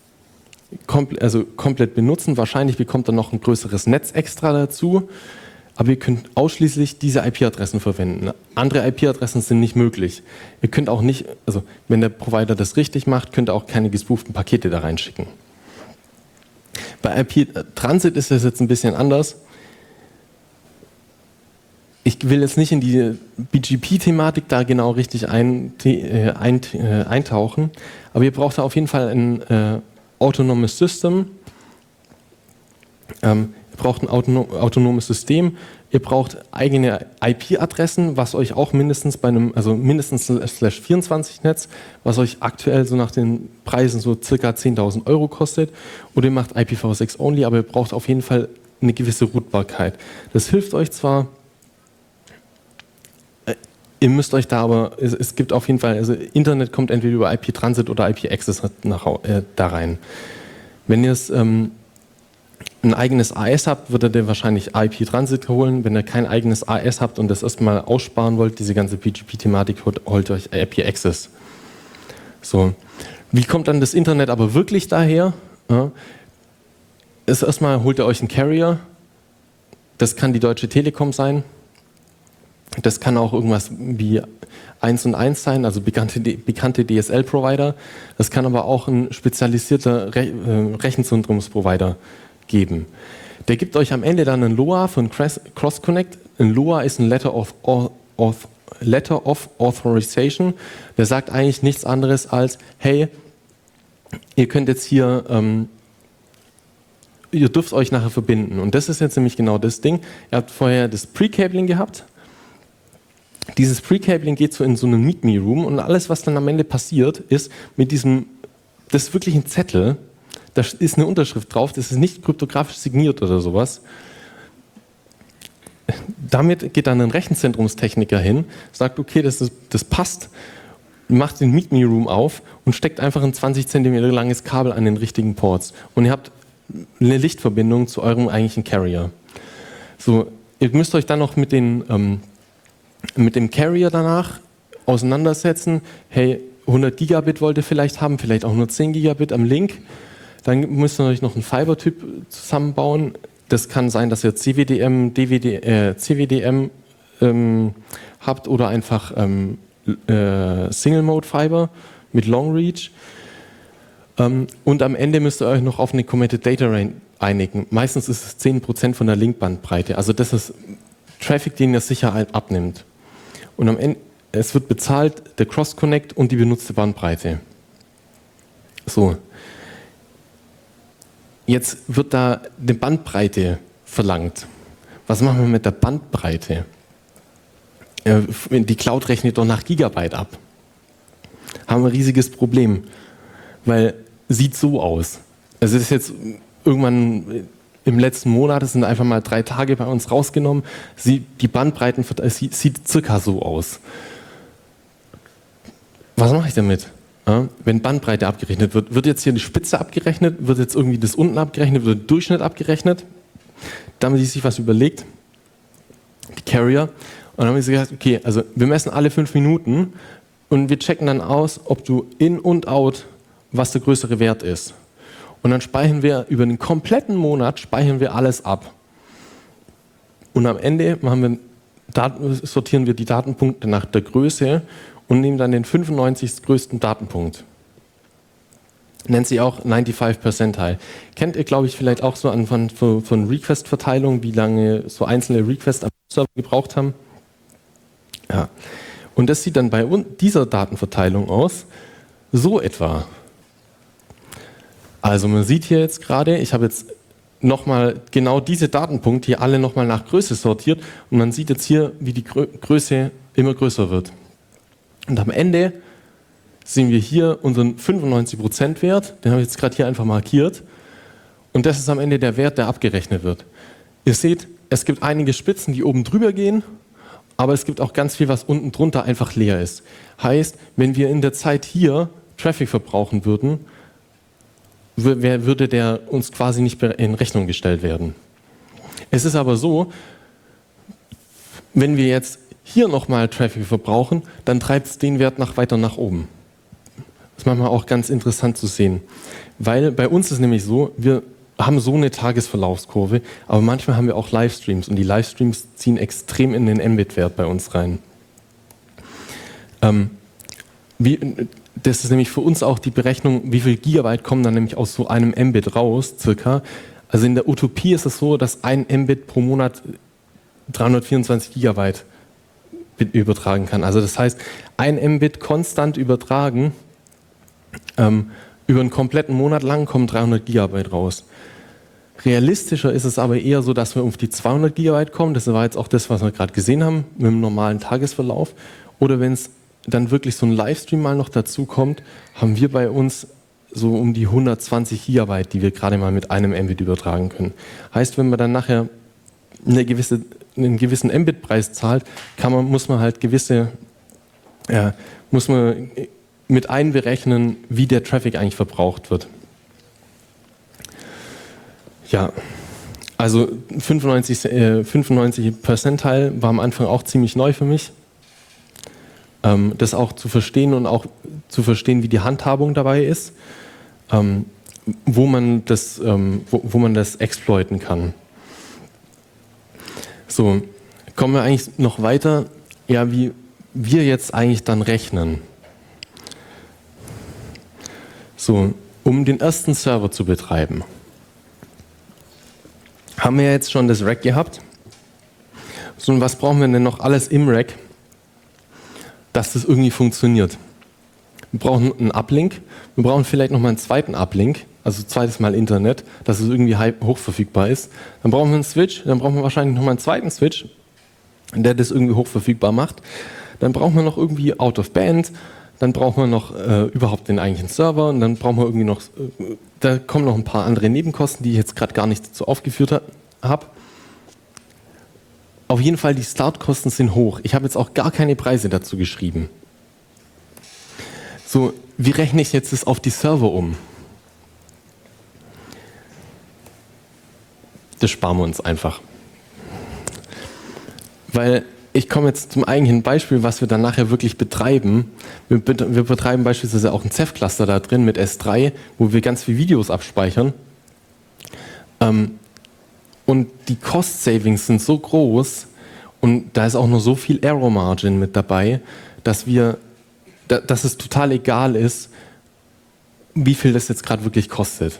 komple- also komplett benutzen. Wahrscheinlich bekommt ihr noch ein größeres Netz extra dazu. aber ihr könnt ausschließlich diese I P-Adressen verwenden. Andere I P-Adressen sind nicht möglich. Ihr könnt auch nicht, also wenn der Provider das richtig macht, könnt ihr auch keine gespooften Pakete da reinschicken. Bei I P-Transit ist das jetzt ein bisschen anders. Ich will jetzt nicht in die B G P-Thematik da genau richtig ein, äh, ein, äh, eintauchen, aber ihr braucht da auf jeden Fall ein äh, autonomes System. Ähm, ihr braucht ein autonom, autonomes System. Ihr braucht eigene I P-Adressen, was euch auch mindestens bei einem, also mindestens slash vierundzwanzig Netz, was euch aktuell so nach den Preisen so circa zehntausend Euro kostet. Oder ihr macht I P v six only, aber ihr braucht auf jeden Fall eine gewisse Routbarkeit. Das hilft euch zwar, äh, ihr müsst euch da aber, es, es gibt auf jeden Fall, also Internet kommt entweder über I P-Transit oder I P-Access nach, äh, da rein. Wenn ihr es ähm, ein eigenes A S habt, würdet ihr wahrscheinlich I P-Transit holen. Wenn ihr kein eigenes A S habt und das erstmal aussparen wollt, diese ganze B G P-Thematik, holt, holt euch I P-Access. So. Wie kommt dann das Internet aber wirklich daher? Ja. Ist erstmal holt ihr euch einen Carrier. Das kann die Deutsche Telekom sein. Das kann auch irgendwas wie eins und eins sein, also bekannte, bekannte D S L-Provider. Das kann aber auch ein spezialisierter Re äh, Rechenzentrumsprovider geben. Der gibt euch am Ende dann ein L O A von Cross Connect. Ein L O A ist ein Letter of, of, Letter of Authorization. Der sagt eigentlich nichts anderes als, hey, ihr könnt jetzt hier, ähm, ihr dürft euch nachher verbinden. Und das ist jetzt nämlich genau das Ding. Ihr habt vorher das Pre-Cabling gehabt. Dieses Pre-Cabling geht so in so einen Meet-Me-Room und alles, was dann am Ende passiert, ist mit diesem, das ist wirklich ein Zettel, da ist eine Unterschrift drauf, das ist nicht kryptografisch signiert oder sowas. Damit geht dann ein Rechenzentrumstechniker hin, sagt, okay, das, ist, das passt, macht den Meet-Me-Room auf und steckt einfach ein zwanzig Zentimeter langes Kabel an den richtigen Ports. Und ihr habt eine Lichtverbindung zu eurem eigentlichen Carrier. So, ihr müsst euch dann noch mit, den, ähm, mit dem Carrier danach auseinandersetzen. Hey, hundert Gigabit wollt ihr vielleicht haben, vielleicht auch nur zehn Gigabit am Link. Dann müsst ihr euch noch einen Fiber-Typ zusammenbauen. Das kann sein, dass ihr C W D M, D W D, äh, C W D M ähm, habt oder einfach ähm, äh, Single-Mode-Fiber mit Long Reach. Ähm, und am Ende müsst ihr euch noch auf eine Committed Data Range einigen. Meistens ist es zehn Prozent von der Linkbandbreite. Also das ist Traffic, den ihr sicher abnimmt. Und am Ende, es wird bezahlt, der Cross-Connect und die benutzte Bandbreite. So. Jetzt wird da eine Bandbreite verlangt. Was machen wir mit der Bandbreite? Die Cloud rechnet doch nach Gigabyte ab. Haben wir ein riesiges Problem, weil sieht so aus. Also es ist jetzt irgendwann im letzten Monat, es sind einfach mal drei Tage bei uns rausgenommen, die Bandbreiten sieht circa so aus. Was mache ich damit? Ja, wenn Bandbreite abgerechnet wird, wird jetzt hier die Spitze abgerechnet, wird jetzt irgendwie das unten abgerechnet, wird der Durchschnitt abgerechnet. Da haben sie sich was überlegt, die Carrier, und dann haben sie gesagt, okay, also wir messen alle fünf Minuten und wir checken dann aus, ob du in und out, was der größere Wert ist. Und dann speichern wir über den kompletten Monat, speichern wir alles ab. Und am Ende machen wir, Daten, sortieren wir die Datenpunkte nach der Größe und nehmen dann den fünfundneunzigsten größten Datenpunkt. Nennt sich auch fünfundneunzig Percentile. Kennt ihr, glaube ich, vielleicht auch so an von, von Request-Verteilung, wie lange so einzelne Requests am Server gebraucht haben? Ja. Und das sieht dann bei dieser Datenverteilung aus, so etwa. Also man sieht hier jetzt gerade, ich habe jetzt nochmal genau diese Datenpunkte hier alle nochmal nach Größe sortiert und man sieht jetzt hier, wie die Größe immer größer wird. Und am Ende sehen wir hier unseren fünfundneunzig Prozent Wert, den habe ich jetzt gerade hier einfach markiert. Und das ist am Ende der Wert, der abgerechnet wird. Ihr seht, es gibt einige Spitzen, die oben drüber gehen, aber es gibt auch ganz viel, was unten drunter einfach leer ist. Heißt, wenn wir in der Zeit hier Traffic verbrauchen würden, würde der uns quasi nicht in Rechnung gestellt werden. Es ist aber so, wenn wir jetzt hier nochmal Traffic verbrauchen, dann treibt es den Wert nach, weiter nach oben. Das ist manchmal auch ganz interessant zu sehen. Weil bei uns ist nämlich so, wir haben so eine Tagesverlaufskurve, aber manchmal haben wir auch Livestreams und die Livestreams ziehen extrem in den Mbit-Wert bei uns rein. Ähm, wie, das ist nämlich für uns auch die Berechnung, wie viel Gigabyte kommen dann nämlich aus so einem Mbit raus, circa. Also in der Utopie ist es so, dass ein Mbit pro Monat dreihundertvierundzwanzig Gigabyte übertragen kann. Also das heißt, ein Mbit konstant übertragen, ähm, über einen kompletten Monat lang kommen dreihundert Gigabyte raus. Realistischer ist es aber eher so, dass wir auf die zweihundert Gigabyte kommen. Das war jetzt auch das, was wir gerade gesehen haben, mit dem normalen Tagesverlauf. Oder wenn es dann wirklich so ein Livestream mal noch dazu kommt, haben wir bei uns so um die hundertzwanzig Gigabyte, die wir gerade mal mit einem Mbit übertragen können. Heißt, wenn man dann nachher eine gewisse, einen gewissen Mbit-Preis zahlt, kann man, muss man halt gewisse, ja, muss man mit einberechnen, wie der Traffic eigentlich verbraucht wird. Ja, also fünfundneunzig, äh, fünfundneunzig Percentile war am Anfang auch ziemlich neu für mich. Ähm, das auch zu verstehen und auch zu verstehen, wie die Handhabung dabei ist, ähm, wo man das, ähm, wo, wo man das exploiten kann. So, kommen wir eigentlich noch weiter, ja, wie wir jetzt eigentlich dann rechnen. So, um den ersten Server zu betreiben, haben wir jetzt schon das Rack gehabt. So, und was brauchen wir denn noch alles im Rack, dass das irgendwie funktioniert? Wir brauchen einen Uplink, wir brauchen vielleicht nochmal einen zweiten Uplink, also zweites Mal Internet, dass es irgendwie hochverfügbar ist. Dann brauchen wir einen Switch, dann brauchen wir wahrscheinlich nochmal einen zweiten Switch, der das irgendwie hochverfügbar macht. Dann brauchen wir noch irgendwie Out of Band, dann brauchen wir noch äh, überhaupt den eigentlichen Server und dann brauchen wir irgendwie noch, äh, da kommen noch ein paar andere Nebenkosten, die ich jetzt gerade gar nicht so aufgeführt ha habe. Auf jeden Fall, die Startkosten sind hoch. Ich habe jetzt auch gar keine Preise dazu geschrieben. So, wie rechne ich jetzt das auf die Server um? Das sparen wir uns einfach. Weil ich komme jetzt zum eigentlichen Beispiel, was wir dann nachher wirklich betreiben. Wir, bet wir betreiben beispielsweise auch ein Ceph-Cluster da drin mit S drei, wo wir ganz viele Videos abspeichern. Ähm, und die Cost-Savings sind so groß und da ist auch noch so viel Error-Margin mit dabei, dass, wir, da, dass es total egal ist, wie viel das jetzt gerade wirklich kostet.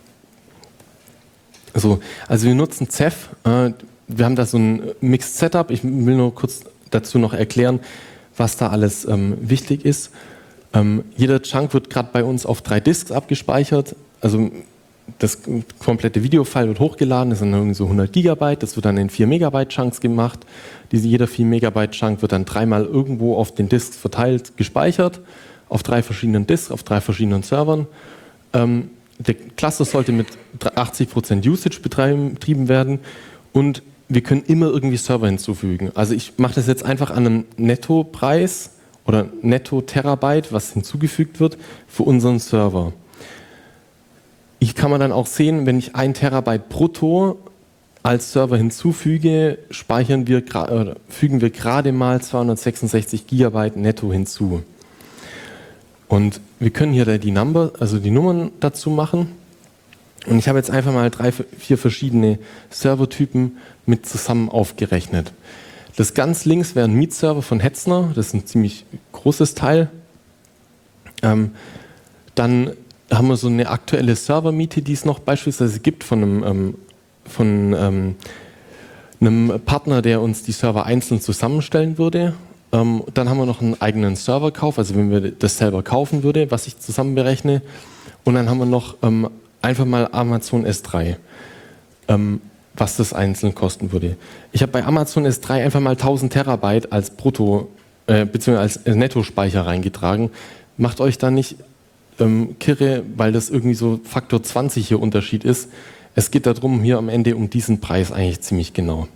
So, also wir nutzen Ceph. Äh, wir haben da so ein Mixed Setup. Ich will nur kurz dazu noch erklären, was da alles ähm, wichtig ist. Ähm, jeder Chunk wird gerade bei uns auf drei Disks abgespeichert. Also das komplette Videofile wird hochgeladen, das sind irgendwie so hundert Gigabyte. Das wird dann in vier Megabyte Chunks gemacht. Diese, jeder vier Megabyte Chunk wird dann dreimal irgendwo auf den Disks verteilt gespeichert, auf drei verschiedenen Disks, auf drei verschiedenen Servern. Ähm, Der Cluster sollte mit achtzig Prozent Usage betrieben werden und wir können immer irgendwie Server hinzufügen. Also ich mache das jetzt einfach an einem Nettopreis oder Netto-Terabyte, was hinzugefügt wird für unseren Server. Ich kann man dann auch sehen, wenn ich ein Terabyte brutto als Server hinzufüge, speichern wir, äh, fügen wir gerade mal zweihundertsechsundsechzig Gigabyte netto hinzu. Und wir können hier die Number, also die Nummern dazu machen. Und ich habe jetzt einfach mal drei, vier verschiedene Servertypen mit zusammen aufgerechnet. Das ganz links wäre ein Mietserver von Hetzner, das ist ein ziemlich großes Teil. Ähm, dann haben wir so eine aktuelle Servermiete, die es noch beispielsweise gibt von einem, ähm, von, ähm, einem Partner, der uns die Server einzeln zusammenstellen würde. Ähm, dann haben wir noch einen eigenen Serverkauf, also wenn wir das selber kaufen würde, was ich zusammen berechne. Und dann haben wir noch ähm, einfach mal Amazon S drei, ähm, was das einzeln kosten würde. Ich habe bei Amazon S drei einfach mal tausend Terabyte als Brutto, äh, beziehungsweise als Nettospeicher reingetragen. Macht euch da nicht ähm, kirre, weil das irgendwie so Faktor zwanzig hier Unterschied ist. Es geht darum, hier am Ende um diesen Preis eigentlich ziemlich genau.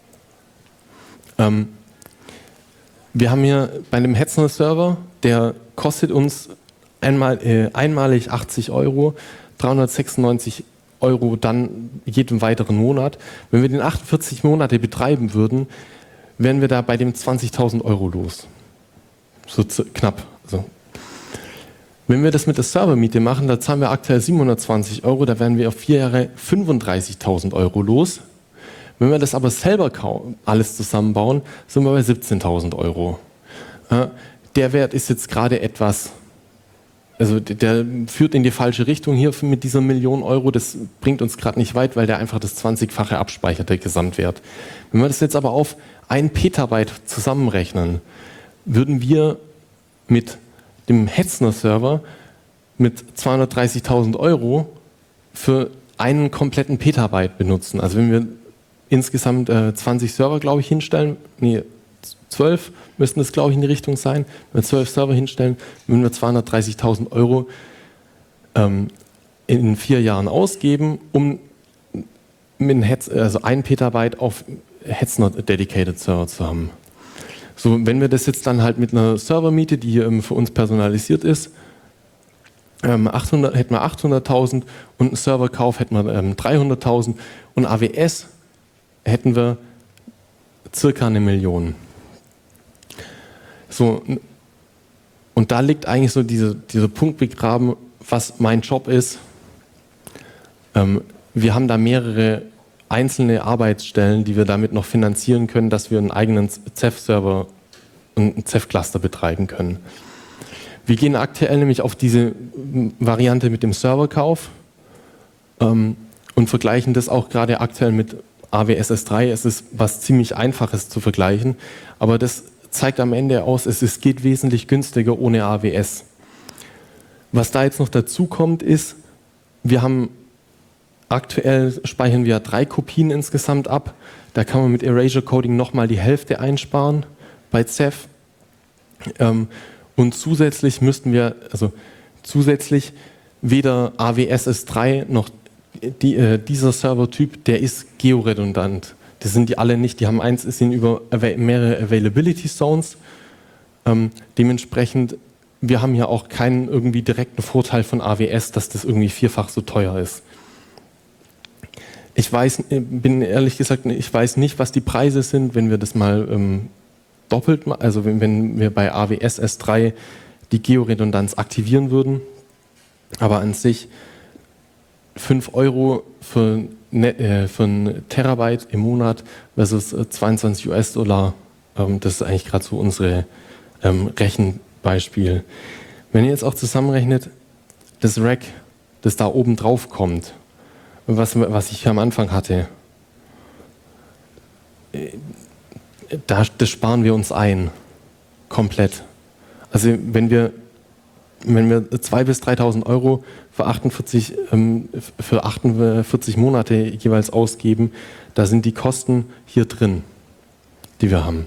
Ähm, wir haben hier bei einem Hetzner Server, der kostet uns einmal, äh, einmalig achtzig Euro, dreihundertsechsundneunzig Euro dann jeden weiteren Monat. Wenn wir den achtundvierzig Monate betreiben würden, wären wir da bei dem zwanzigtausend Euro los. So knapp. Also. Wenn wir das mit der Servermiete machen, da zahlen wir aktuell siebenhundertzwanzig Euro, da werden wir auf vier Jahre fünfunddreißigtausend Euro los. Wenn wir das aber selber alles zusammenbauen, sind wir bei siebzehntausend Euro. Äh, der Wert ist jetzt gerade etwas, also der führt in die falsche Richtung hier mit dieser Million Euro. Das bringt uns gerade nicht weit, weil der einfach das zwanzigfache abspeichert, der Gesamtwert. Wenn wir das jetzt aber auf ein Petabyte zusammenrechnen, würden wir mit dem Hetzner-Server mit zweihundertdreißigtausend Euro für einen kompletten Petabyte benutzen. Also wenn wir insgesamt äh, zwanzig Server, glaube ich, hinstellen, nee, zwölf müssten das, glaube ich, in die Richtung sein. Wenn wir zwölf Server hinstellen, würden wir zweihundertdreißigtausend Euro ähm, in vier Jahren ausgeben, um mit Hetz, also ein Petabyte auf Hetzner Dedicated Server zu haben. So, wenn wir das jetzt dann halt mit einer Servermiete, die ähm, für uns personalisiert ist, ähm, achthundert, hätten wir achthunderttausend und einen Serverkauf hätten wir ähm, dreihunderttausend und A W S hätten wir circa eine Million. So, und da liegt eigentlich so diese, dieser Punkt begraben, was mein Job ist. Ähm, wir haben da mehrere einzelne Arbeitsstellen, die wir damit noch finanzieren können, dass wir einen eigenen Ceph-Server und einen Ceph-Cluster betreiben können. Wir gehen aktuell nämlich auf diese Variante mit dem Serverkauf ähm, und vergleichen das auch gerade aktuell mit A W S S drei. Es ist was ziemlich Einfaches zu vergleichen, aber das zeigt am Ende aus, es, es geht wesentlich günstiger ohne A W S. Was da jetzt noch dazu kommt, ist, wir haben aktuell speichern wir drei Kopien insgesamt ab. Da kann man mit Erasure Coding nochmal die Hälfte einsparen bei Ceph. Ähm, und zusätzlich müssten wir, also zusätzlich weder A W S S drei noch die, äh, dieser Servertyp, der ist georedundant. Das sind die alle nicht. Die haben eins, es sind über mehrere Availability Zones. Ähm, dementsprechend, wir haben hier auch keinen irgendwie direkten Vorteil von A W S, dass das irgendwie vierfach so teuer ist. Ich weiß, bin ehrlich gesagt, ich weiß nicht, was die Preise sind, wenn wir das mal ähm, doppelt, also wenn, wenn wir bei A W S S drei die Georedundanz aktivieren würden. Aber an sich fünf Euro für, ne, äh, für ein Terabyte im Monat versus äh, zweiundzwanzig US-Dollar, ähm, das ist eigentlich gerade so unsere ähm, Rechenbeispiel. Wenn ihr jetzt auch zusammenrechnet, das Rack, das da oben drauf kommt, Was, was ich am Anfang hatte, da, das sparen wir uns ein, komplett. Also wenn wir, wenn wir zweitausend bis dreitausend Euro für achtundvierzig, ähm, für achtundvierzig Monate jeweils ausgeben, da sind die Kosten hier drin, die wir haben.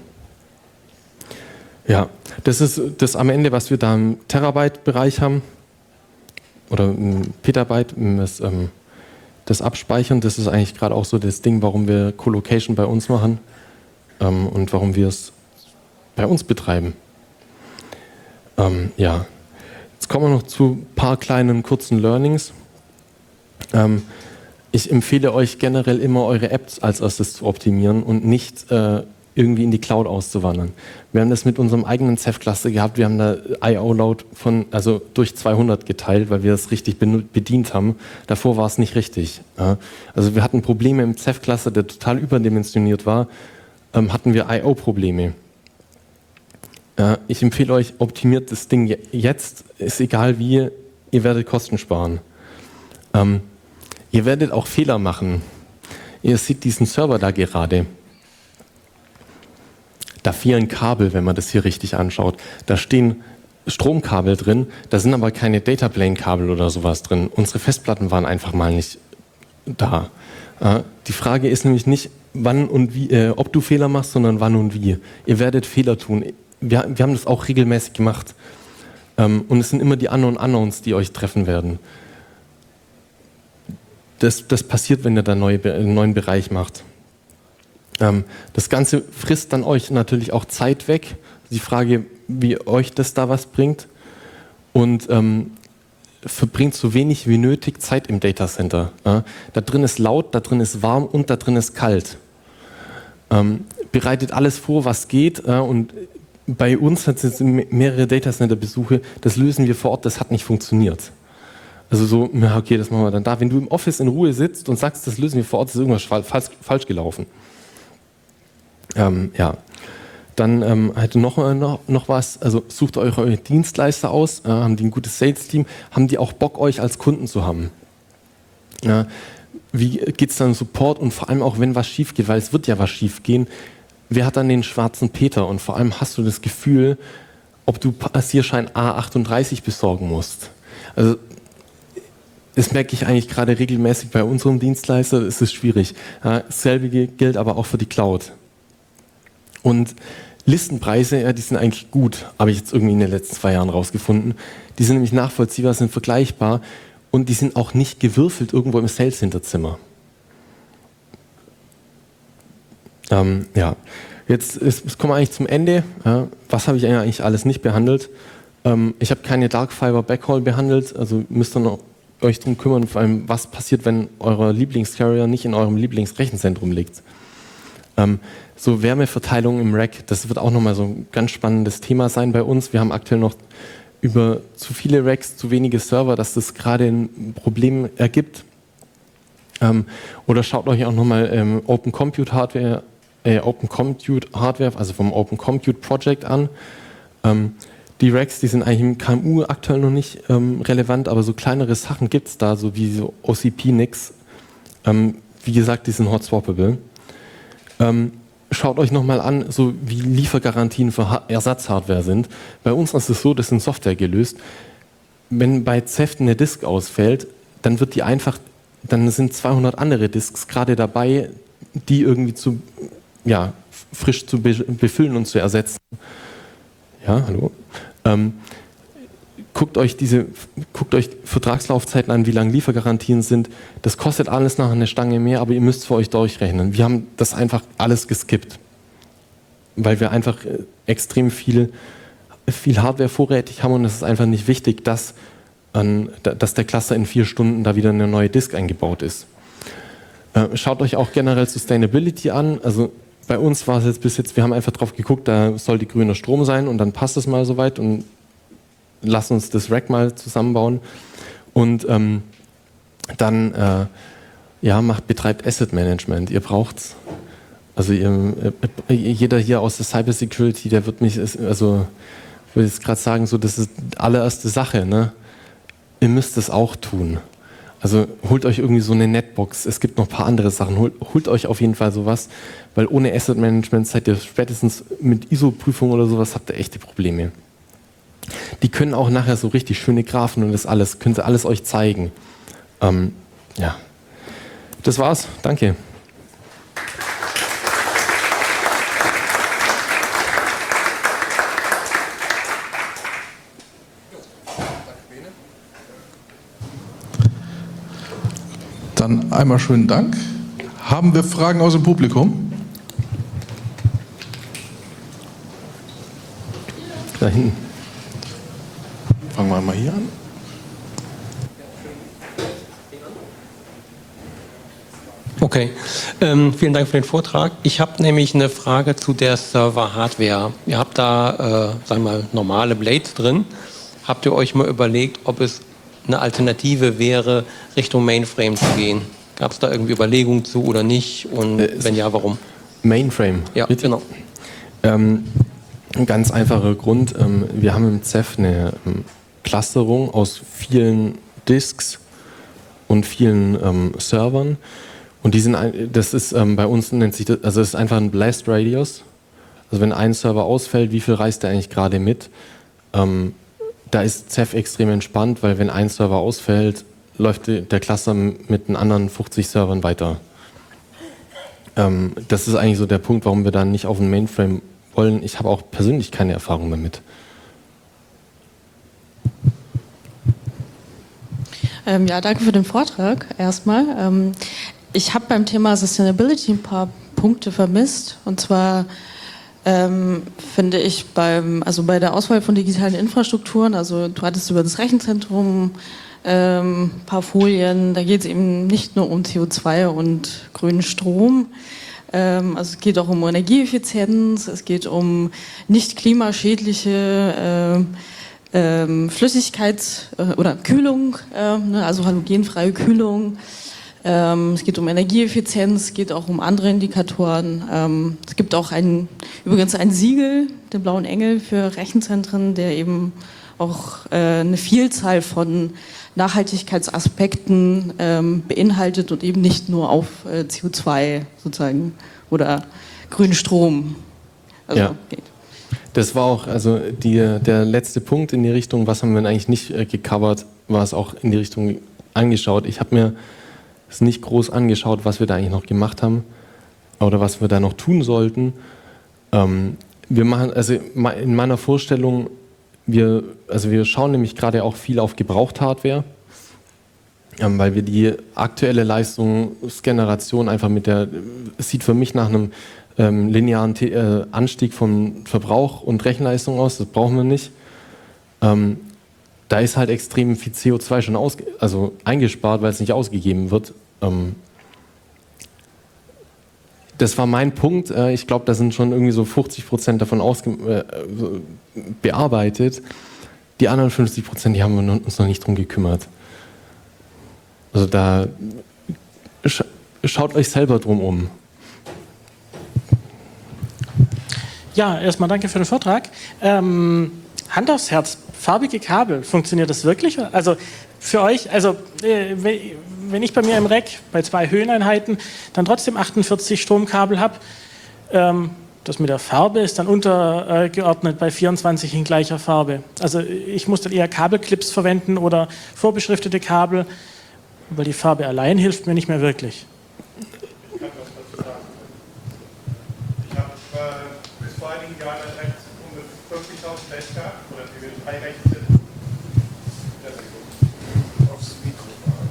Ja, das ist das am Ende, was wir da im Terabyte-Bereich haben, oder im Petabyte, das, ähm, das Abspeichern, das ist eigentlich gerade auch so das Ding, warum wir Colocation bei uns machen ähm, und warum wir es bei uns betreiben. Ähm, ja, jetzt kommen wir noch zu ein paar kleinen kurzen Learnings. Ähm, ich empfehle euch generell immer, eure Apps als erstes zu optimieren und nicht äh, irgendwie in die Cloud auszuwandern. Wir haben das mit unserem eigenen Ceph-Cluster gehabt, wir haben da I O-Load von, also durch zweihundert geteilt, weil wir das richtig bedient haben. Davor war es nicht richtig. Ja. Also wir hatten Probleme im Ceph-Cluster, der total überdimensioniert war, ähm, hatten wir I O-Probleme. Ja, ich empfehle euch, optimiert das Ding jetzt, ist egal wie, ihr werdet Kosten sparen. Ähm, ihr werdet auch Fehler machen. Ihr seht diesen Server da gerade. Da fehlen Kabel, wenn man das hier richtig anschaut. Da stehen Stromkabel drin, da sind aber keine Dataplane-Kabel oder sowas drin. Unsere Festplatten waren einfach mal nicht da. Äh, die Frage ist nämlich nicht, wann und wie, äh, ob du Fehler machst, sondern wann und wie. Ihr werdet Fehler tun. Wir, wir haben das auch regelmäßig gemacht. Ähm, und es sind immer die Unknown Unknowns, die euch treffen werden. Das, das passiert, wenn ihr da neue, einen neuen Bereich macht. Das Ganze frisst dann euch natürlich auch Zeit weg. Die Frage, wie euch das da was bringt. Und ähm, verbringt so wenig wie nötig Zeit im Datacenter. Ja? Da drin ist laut, da drin ist warm und da drin ist kalt. Ähm, bereitet alles vor, was geht. Ja? Und bei uns hat es jetzt mehrere Datacenter-Besuche, das lösen wir vor Ort, das hat nicht funktioniert. Also so, ja, okay, das machen wir dann da. Wenn du im Office in Ruhe sitzt und sagst, das lösen wir vor Ort, ist irgendwas falsch, falsch gelaufen. Ähm, ja. Dann ähm, hätte noch, noch, noch was, also sucht euch eure Dienstleister aus, äh, haben die ein gutes Sales-Team, haben die auch Bock, euch als Kunden zu haben. Ja, wie geht es dann Support und vor allem auch, wenn was schief geht, weil es wird ja was schief gehen, wer hat dann den schwarzen Peter und vor allem hast du das Gefühl, ob du Passierschein A achtunddreißig besorgen musst. Also das merke ich eigentlich gerade regelmäßig bei unserem Dienstleister, es ist schwierig. Ja, dasselbe gilt aber auch für die Cloud. Und Listenpreise, ja, die sind eigentlich gut, habe ich jetzt irgendwie in den letzten zwei Jahren rausgefunden. Die sind nämlich nachvollziehbar, sind vergleichbar und die sind auch nicht gewürfelt irgendwo im Sales-Hinterzimmer. Ähm, ja, jetzt, ist, jetzt kommen wir eigentlich zum Ende. Ja, was habe ich eigentlich alles nicht behandelt? Ähm, ich habe keine Dark Fiber Backhaul behandelt, also müsst ihr noch euch darum kümmern, vor allem was passiert, wenn euer Lieblingscarrier nicht in eurem Lieblingsrechenzentrum liegt. Ähm, so Wärmeverteilung im Rack, das wird auch nochmal so ein ganz spannendes Thema sein bei uns. Wir haben aktuell noch über zu viele Racks, zu wenige Server, dass das gerade ein Problem ergibt. Ähm, oder schaut euch auch nochmal ähm, Open Compute Hardware, äh, Open Compute Hardware, also vom Open Compute Project an. Ähm, die Racks, die sind eigentlich im K M U aktuell noch nicht ähm, relevant, aber so kleinere Sachen gibt es da, so wie so O C P N I Cs. Ähm, wie gesagt, die sind hot swappable. Ähm, schaut euch nochmal an, so wie Liefergarantien für ha- Ersatzhardware sind. Bei uns ist es so, das ist in Software gelöst. Wenn bei Z E F T eine Disk ausfällt, dann wird die einfach, dann sind zweihundert andere Disks gerade dabei, die irgendwie zu, ja, frisch zu be- befüllen und zu ersetzen. Ja, hallo. Ähm, Guckt euch diese, guckt euch Vertragslaufzeiten an, wie lang Liefergarantien sind. Das kostet alles nachher eine Stange mehr, aber ihr müsst für euch durchrechnen. Wir haben das einfach alles geskippt, weil wir einfach extrem viel, viel Hardware vorrätig haben und es ist einfach nicht wichtig, dass, an, dass der Cluster in vier Stunden da wieder eine neue Disk eingebaut ist. Äh, schaut euch auch generell Sustainability an. Also bei uns war es jetzt bis jetzt, wir haben einfach drauf geguckt, da soll die grüner Strom sein und dann passt es mal soweit und lass uns das Rack mal zusammenbauen und ähm, dann äh, ja, macht, betreibt Asset Management. Ihr braucht's. Also ihr, äh, jeder hier aus der Cyber Security, der wird mich, also ich würde jetzt gerade sagen, so das ist die allererste Sache, ne? Ihr müsst es auch tun. Also holt euch irgendwie so eine Netbox. Es gibt noch ein paar andere Sachen. Holt, holt euch auf jeden Fall sowas, weil ohne Asset Management seid ihr spätestens mit I S O-Prüfung oder sowas habt ihr echte Probleme. Die können auch nachher so richtig schöne Graphen und das alles, können sie alles euch zeigen. Ähm, ja, das war's. Danke. Dann einmal schönen Dank. Haben wir Fragen aus dem Publikum? Da hinten. Fangen wir mal hier an. Okay, ähm, vielen Dank für den Vortrag. Ich habe nämlich eine Frage zu der Server-Hardware. Ihr habt da, äh, sagen wir mal, normale Blades drin. Habt ihr euch mal überlegt, ob es eine Alternative wäre, Richtung Mainframe zu gehen? Gab es da irgendwie Überlegungen zu oder nicht? Und Äh, wenn ja, warum? Mainframe. Ja, Bitte? genau. Ähm, ein ganz einfacher Grund. Ähm, wir haben im Z E F eine ähm, Clusterung aus vielen Disks und vielen ähm, Servern. Und die sind, ein, das ist ähm, bei uns nennt sich das, also es ist einfach ein Blast Radius. Also wenn ein Server ausfällt, wie viel reißt der eigentlich gerade mit? Ähm, da ist Z E F extrem entspannt, weil wenn ein Server ausfällt, läuft der Cluster mit den anderen fünfzig Servern weiter. Ähm, das ist eigentlich so der Punkt, warum wir dann nicht auf den Mainframe wollen. Ich habe auch persönlich keine Erfahrung damit. Ähm, ja, danke für den Vortrag erstmal. Ähm, ich habe beim Thema Sustainability ein paar Punkte vermisst. Und zwar ähm, finde ich beim, also bei der Auswahl von digitalen Infrastrukturen, also du hattest über das Rechenzentrum ähm, ein paar Folien, da geht es eben nicht nur um C O zwei und grünen Strom, Ähm, also es geht auch um Energieeffizienz, es geht um nicht klimaschädliche äh, äh, Flüssigkeits- äh, oder Kühlung, äh, ne, also halogenfreie Kühlung. Ähm, es geht um Energieeffizienz, es geht auch um andere Indikatoren. Ähm, es gibt auch ein, übrigens ein Siegel, den Blauen Engel für Rechenzentren, der eben auch äh, eine Vielzahl von Nachhaltigkeitsaspekten ähm, beinhaltet und eben nicht nur auf äh, C O zwei sozusagen oder grünen Strom. Also, Ja. geht. Das war auch, also die, der letzte Punkt in die Richtung, was haben wir denn eigentlich nicht äh, gecovert, war es auch in die Richtung angeschaut. Ich habe mir es nicht groß angeschaut, was wir da eigentlich noch gemacht haben oder was wir da noch tun sollten. Ähm, wir machen, also in meiner Vorstellung, wir, also wir schauen nämlich gerade auch viel auf Gebraucht-Hardware, ähm, weil wir die aktuelle Leistungsgeneration einfach mit der, es sieht für mich nach einem ähm, linearen T- äh, Anstieg von Verbrauch und Rechenleistung aus, das brauchen wir nicht. Ähm, Da ist halt extrem viel C O zwei schon ausge- also eingespart, weil es nicht ausgegeben wird. Ähm das war mein Punkt. Äh, ich glaube, da sind schon irgendwie so fünfzig Prozent davon ausge- äh, bearbeitet. Die anderen fünfzig Prozent, die haben wir uns noch nicht drum gekümmert. Also da sch- schaut euch selber drum um. Ja, erstmal danke für den Vortrag. Ähm, Hand aufs Herz, farbige Kabel, funktioniert das wirklich? Also für euch, also äh, wenn ich bei mir im Rack bei zwei Höheneinheiten dann trotzdem achtundvierzig Stromkabel habe, ähm, das mit der Farbe ist dann untergeordnet bei vierundzwanzig in gleicher Farbe. Also ich muss dann eher Kabelclips verwenden oder vorbeschriftete Kabel, weil die Farbe allein hilft mir nicht mehr wirklich. Ich kann was dazu sagen. Ich habe äh, bis vor einigen Jahren ein Recht um fünfzigtausend Blech gehabt, oder wir drei Rechenzentren. Das ist gut. Aufs Mikro.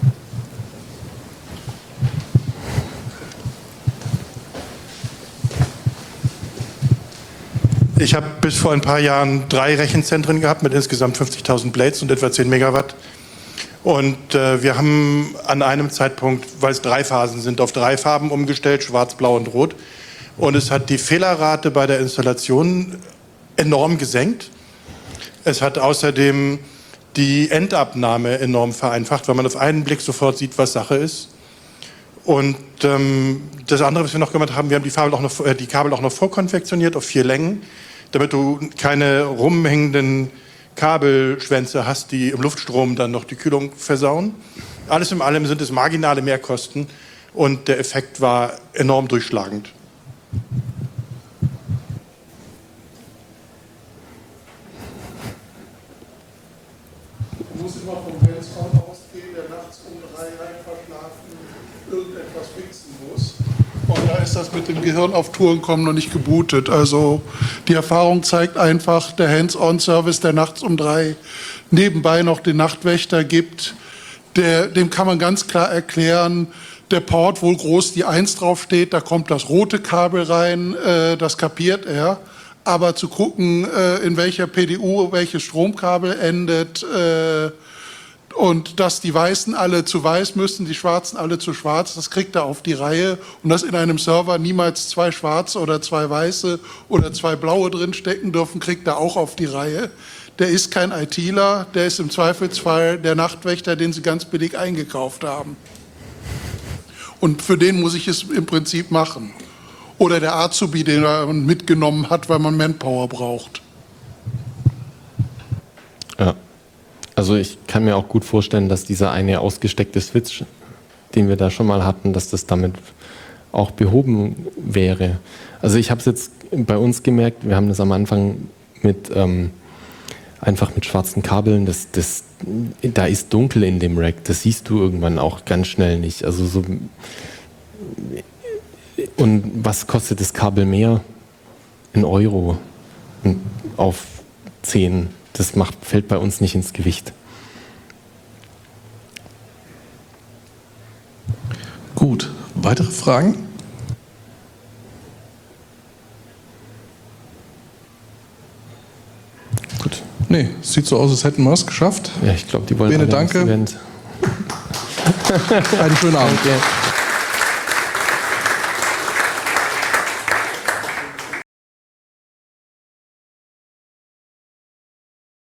Ich habe bis vor ein paar Jahren drei Rechenzentren gehabt mit insgesamt fünfzigtausend Blades und etwa zehn Megawatt. Und äh, wir haben an einem Zeitpunkt, weil es drei Phasen sind, auf drei Farben umgestellt, schwarz, blau und rot. Und es hat die Fehlerrate bei der Installation enorm gesenkt. Es hat außerdem die Endabnahme enorm vereinfacht, weil man auf einen Blick sofort sieht, was Sache ist. Und ähm, das andere, was wir noch gemacht haben, wir haben die, Kabel auch noch, äh, die Kabel auch noch vorkonfektioniert auf vier Längen, damit du keine rumhängenden Kabelschwänze hast, die im Luftstrom dann noch die Kühlung versauen. Alles in allem sind es marginale Mehrkosten und der Effekt war enorm durchschlagend. Du musst immer vom Hands-on ausgehen, der nachts um drei rein verschlafen irgendetwas fixen muss. Und da ist das mit dem Gehirn auf Touren kommen noch nicht gebootet. Also die Erfahrung zeigt einfach, der Hands-on-Service, der nachts um drei nebenbei noch den Nachtwächter gibt, der, dem kann man ganz klar erklären, der Port, wo groß die eins draufsteht, da kommt das rote Kabel rein, äh, das kapiert er. Aber zu gucken, äh, in welcher P D U welches Stromkabel endet, äh, und dass die Weißen alle zu weiß müssen, die Schwarzen alle zu schwarz, das kriegt er auf die Reihe. Und dass in einem Server niemals zwei Schwarze oder zwei Weiße oder zwei Blaue drin stecken dürfen, kriegt er auch auf die Reihe. Der ist kein ITler, der ist im Zweifelsfall der Nachtwächter, den sie ganz billig eingekauft haben. Und für den muss ich es im Prinzip machen. Oder der Azubi, den er mitgenommen hat, weil man Manpower braucht. Ja. Also ich kann mir auch gut vorstellen, dass dieser eine ausgesteckte Switch, den wir da schon mal hatten, dass das damit auch behoben wäre. Also ich habe es jetzt bei uns gemerkt, wir haben das am Anfang mit ähm, einfach mit schwarzen Kabeln, das, das, da ist dunkel in dem Rack, das siehst du irgendwann auch ganz schnell nicht. Also so, und was kostet das Kabel mehr? In Euro auf zehn. Das macht, fällt bei uns nicht ins Gewicht. Gut, weitere Fragen? Gut. Nee, sieht so aus, als hätten wir es geschafft. Ja, ich glaube, die wollen Bene, alle danke. ins Event. Einen schönen Abend. Danke.